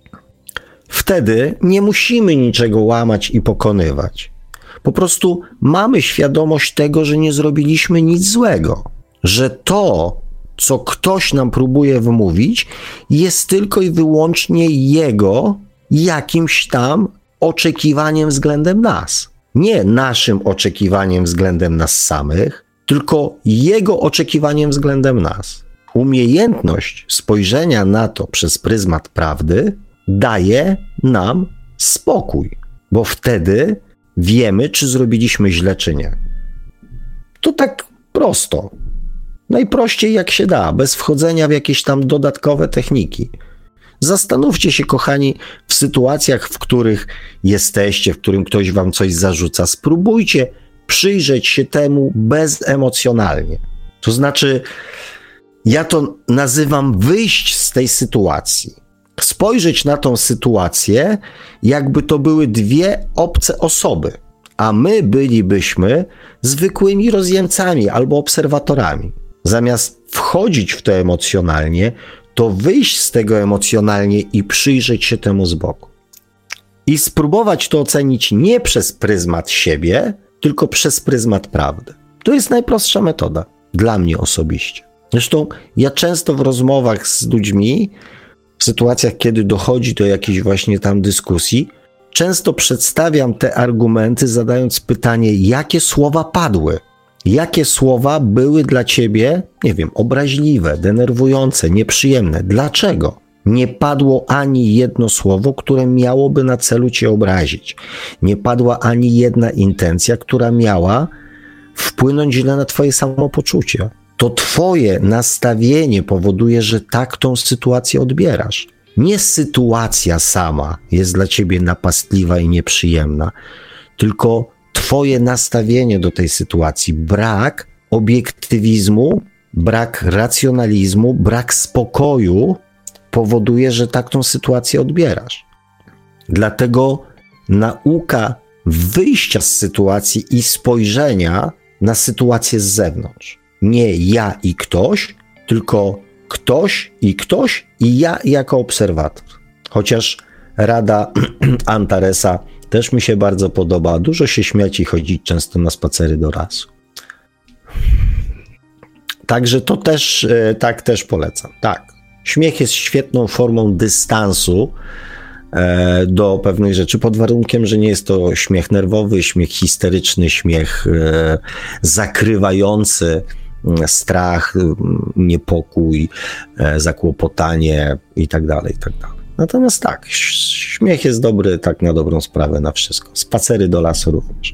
Wtedy nie musimy niczego łamać i pokonywać. Po prostu mamy świadomość tego, że nie zrobiliśmy nic złego, że to, co ktoś nam próbuje wmówić, jest tylko i wyłącznie jego jakimś tam oczekiwaniem względem nas. Nie naszym oczekiwaniem względem nas samych, tylko jego oczekiwaniem względem nas. Umiejętność spojrzenia na to przez pryzmat prawdy daje nam spokój, bo wtedy wiemy, czy zrobiliśmy źle, czy nie. To tak prosto. Najprościej jak się da, bez wchodzenia w jakieś tam dodatkowe techniki. Zastanówcie się, kochani, w sytuacjach, w których jesteście, w którym ktoś wam coś zarzuca. Spróbujcie przyjrzeć się temu bezemocjonalnie. To znaczy, ja to nazywam wyjść z tej sytuacji. Spojrzeć na tą sytuację, jakby to były dwie obce osoby, a my bylibyśmy zwykłymi rozjemcami albo obserwatorami. Zamiast wchodzić w to emocjonalnie, to wyjść z tego emocjonalnie i przyjrzeć się temu z boku. I spróbować to ocenić nie przez pryzmat siebie, tylko przez pryzmat prawdy. To jest najprostsza metoda, dla mnie osobiście. Zresztą ja często w rozmowach z ludźmi, w sytuacjach, kiedy dochodzi do jakiejś właśnie tam dyskusji, często przedstawiam te argumenty, zadając pytanie, jakie słowa padły, jakie słowa były dla ciebie, nie wiem, obraźliwe, denerwujące, nieprzyjemne. Dlaczego? Nie padło ani jedno słowo, które miałoby na celu cię obrazić. Nie padła ani jedna intencja, która miała wpłynąć źle na twoje samopoczucie. To twoje nastawienie powoduje, że tak tą sytuację odbierasz. Nie sytuacja sama jest dla ciebie napastliwa i nieprzyjemna, tylko twoje nastawienie do tej sytuacji, brak obiektywizmu, brak racjonalizmu, brak spokoju powoduje, że tak tą sytuację odbierasz. Dlatego nauka wyjścia z sytuacji i spojrzenia na sytuację z zewnątrz. Nie ja i ktoś, tylko ktoś i ktoś i ja jako obserwator. Chociaż rada Antaresa też mi się bardzo podoba. Dużo się śmiać i chodzić często na spacery do lasu. Także to też, tak też polecam. Tak, śmiech jest świetną formą dystansu e, do pewnych rzeczy, pod warunkiem, że nie jest to śmiech nerwowy, śmiech histeryczny, śmiech e, zakrywający strach, niepokój, e, zakłopotanie i tak dalej, i tak dalej. Natomiast tak, śmiech jest dobry tak na dobrą sprawę na wszystko. Spacery do lasu również.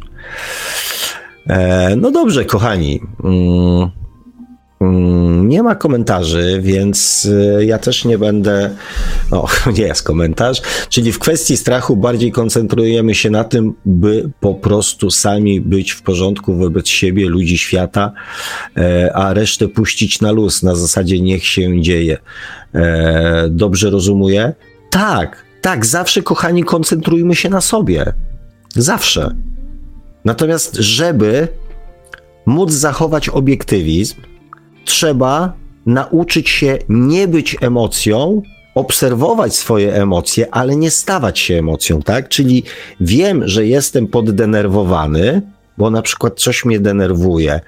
E, no dobrze, kochani. Mm, mm, nie ma komentarzy, więc ja też nie będę... O, nie jest komentarz. Czyli w kwestii strachu bardziej koncentrujemy się na tym, by po prostu sami być w porządku wobec siebie, ludzi, świata, e, a resztę puścić na luz, na zasadzie niech się dzieje. E, dobrze rozumuję? Tak, tak, zawsze, kochani, koncentrujmy się na sobie. Zawsze. Natomiast, żeby móc zachować obiektywizm, trzeba nauczyć się nie być emocją, obserwować swoje emocje, ale nie stawać się emocją, tak? Czyli wiem, że jestem poddenerwowany, bo na przykład coś mnie denerwuje,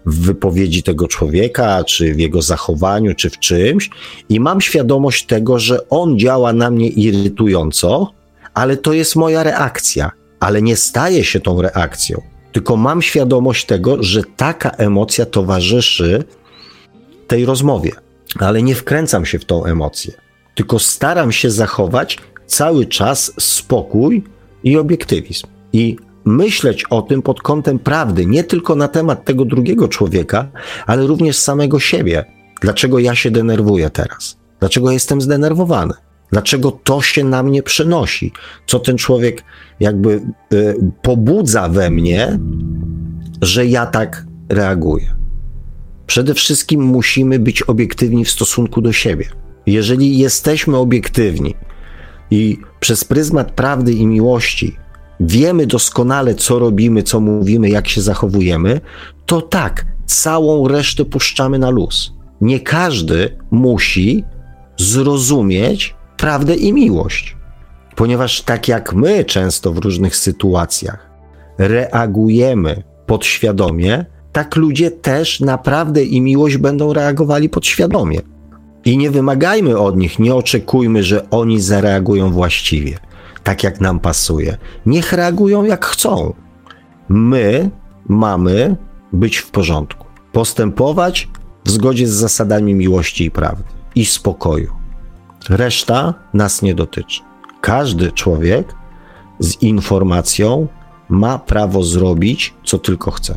w wypowiedzi tego człowieka, czy w jego zachowaniu, czy w czymś i mam świadomość tego, że on działa na mnie irytująco, ale to jest moja reakcja, ale nie staje się tą reakcją, tylko mam świadomość tego, że taka emocja towarzyszy tej rozmowie, ale nie wkręcam się w tą emocję, tylko staram się zachować cały czas spokój i obiektywizm i myśleć o tym pod kątem prawdy, nie tylko na temat tego drugiego człowieka, ale również samego siebie. Dlaczego ja się denerwuję teraz? Dlaczego jestem zdenerwowany? Dlaczego to się na mnie przenosi? Co ten człowiek jakby y, pobudza we mnie, że ja tak reaguję? Przede wszystkim musimy być obiektywni w stosunku do siebie. Jeżeli jesteśmy obiektywni i przez pryzmat prawdy i miłości wiemy doskonale, co robimy, co mówimy, jak się zachowujemy, to tak, całą resztę puszczamy na luz. Nie każdy musi zrozumieć prawdę i miłość, ponieważ tak jak my często w różnych sytuacjach reagujemy podświadomie, tak ludzie też na prawdę i miłość będą reagowali podświadomie. I nie wymagajmy od nich, nie oczekujmy, że oni zareagują właściwie, tak jak nam pasuje. Niech reagują jak chcą. My mamy być w porządku, postępować w zgodzie z zasadami miłości i prawdy i spokoju. Reszta nas nie dotyczy. Każdy człowiek z informacją ma prawo zrobić, co tylko chce.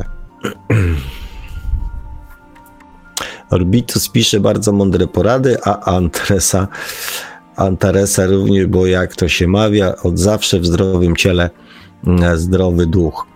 Orbitus pisze bardzo mądre porady, a Antaresa, Antaresa również, bo jak to się mawia, od zawsze w zdrowym ciele zdrowy duch.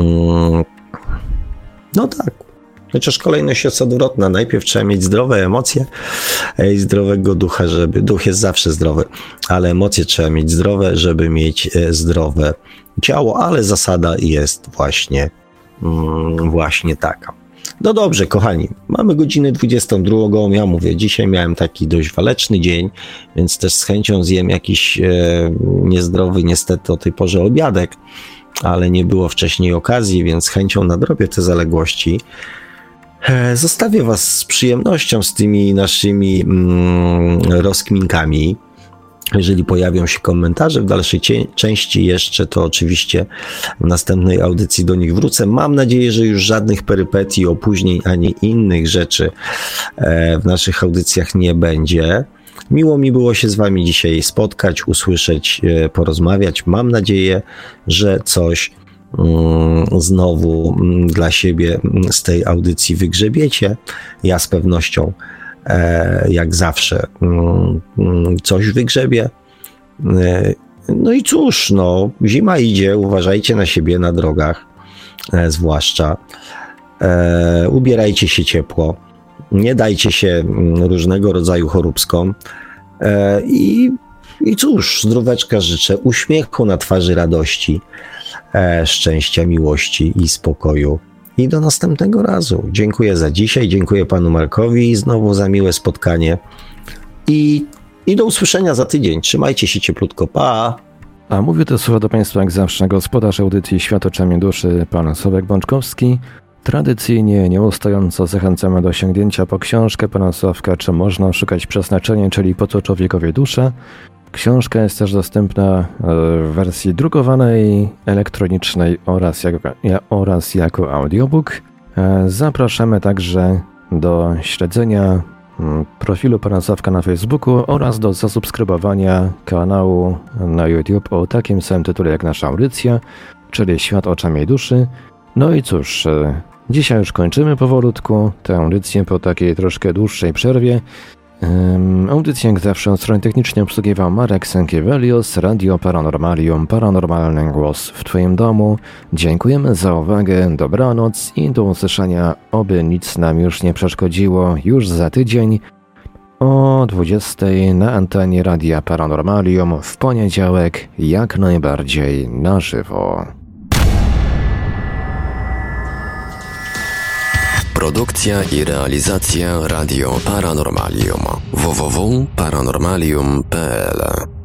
No tak. Chociaż kolejność jest odwrotna. Najpierw trzeba mieć zdrowe emocje i zdrowego ducha, żeby... Duch jest zawsze zdrowy, ale emocje trzeba mieć zdrowe, żeby mieć zdrowe ciało, ale zasada jest właśnie, właśnie taka. No dobrze, kochani, mamy godzinę dwudziestą drugą, ja mówię, dzisiaj miałem taki dość waleczny dzień, więc też z chęcią zjem jakiś e, niezdrowy niestety o tej porze obiadek, ale nie było wcześniej okazji, więc z chęcią nadrobię te zaległości. E, zostawię was z przyjemnością z tymi naszymi mm, rozkminkami. Jeżeli pojawią się komentarze w dalszej cie- części jeszcze, to oczywiście w następnej audycji do nich wrócę. Mam nadzieję, że już żadnych perypetii, opóźnień ani innych rzeczy e, w naszych audycjach nie będzie. Miło mi było się z wami dzisiaj spotkać, usłyszeć, e, porozmawiać. Mam nadzieję, że coś mm, znowu mm, dla siebie mm, z tej audycji wygrzebiecie. Ja z pewnością jak zawsze coś wygrzebie. No i cóż, no, zima idzie, uważajcie na siebie na drogach, zwłaszcza. Ubierajcie się ciepło, nie dajcie się różnego rodzaju choróbskom i, i cóż, zdróweczka życzę, uśmiechu na twarzy, radości, szczęścia, miłości i spokoju. I do następnego razu. Dziękuję za dzisiaj, dziękuję panu Markowi znowu za miłe spotkanie i, i do usłyszenia za tydzień. Trzymajcie się cieplutko, pa! A mówię to słowa do państwa jak zawsze gospodarz audycji Świat oczami duszy, pan Sławek Bączkowski. Tradycyjnie, nieustająco zachęcamy do sięgnięcia po książkę pana Sławka Czy można szukać przeznaczenia, czyli Po co człowiekowi dusza. Książka jest też dostępna w wersji drukowanej, elektronicznej oraz jako, oraz jako audiobook. Zapraszamy także do śledzenia profilu pana Sławka na Facebooku oraz do zasubskrybowania kanału na YouTube o takim samym tytule jak nasza audycja, czyli Świat oczami duszy. No i cóż, dzisiaj już kończymy powolutku tę audycję po takiej troszkę dłuższej przerwie. Um, audycję jak zawsze od strony technicznej obsługiwał Marek Sękiewelios, Radio Paranormalium, paranormalny głos w twoim domu. Dziękujemy za uwagę, dobranoc i do usłyszenia, oby nic nam już nie przeszkodziło, już za tydzień o dwudziestej na antenie Radia Paranormalium w poniedziałek, jak najbardziej na żywo. Produkcja i realizacja Radio Paranormalium. w w w kropka paranormalium kropka p l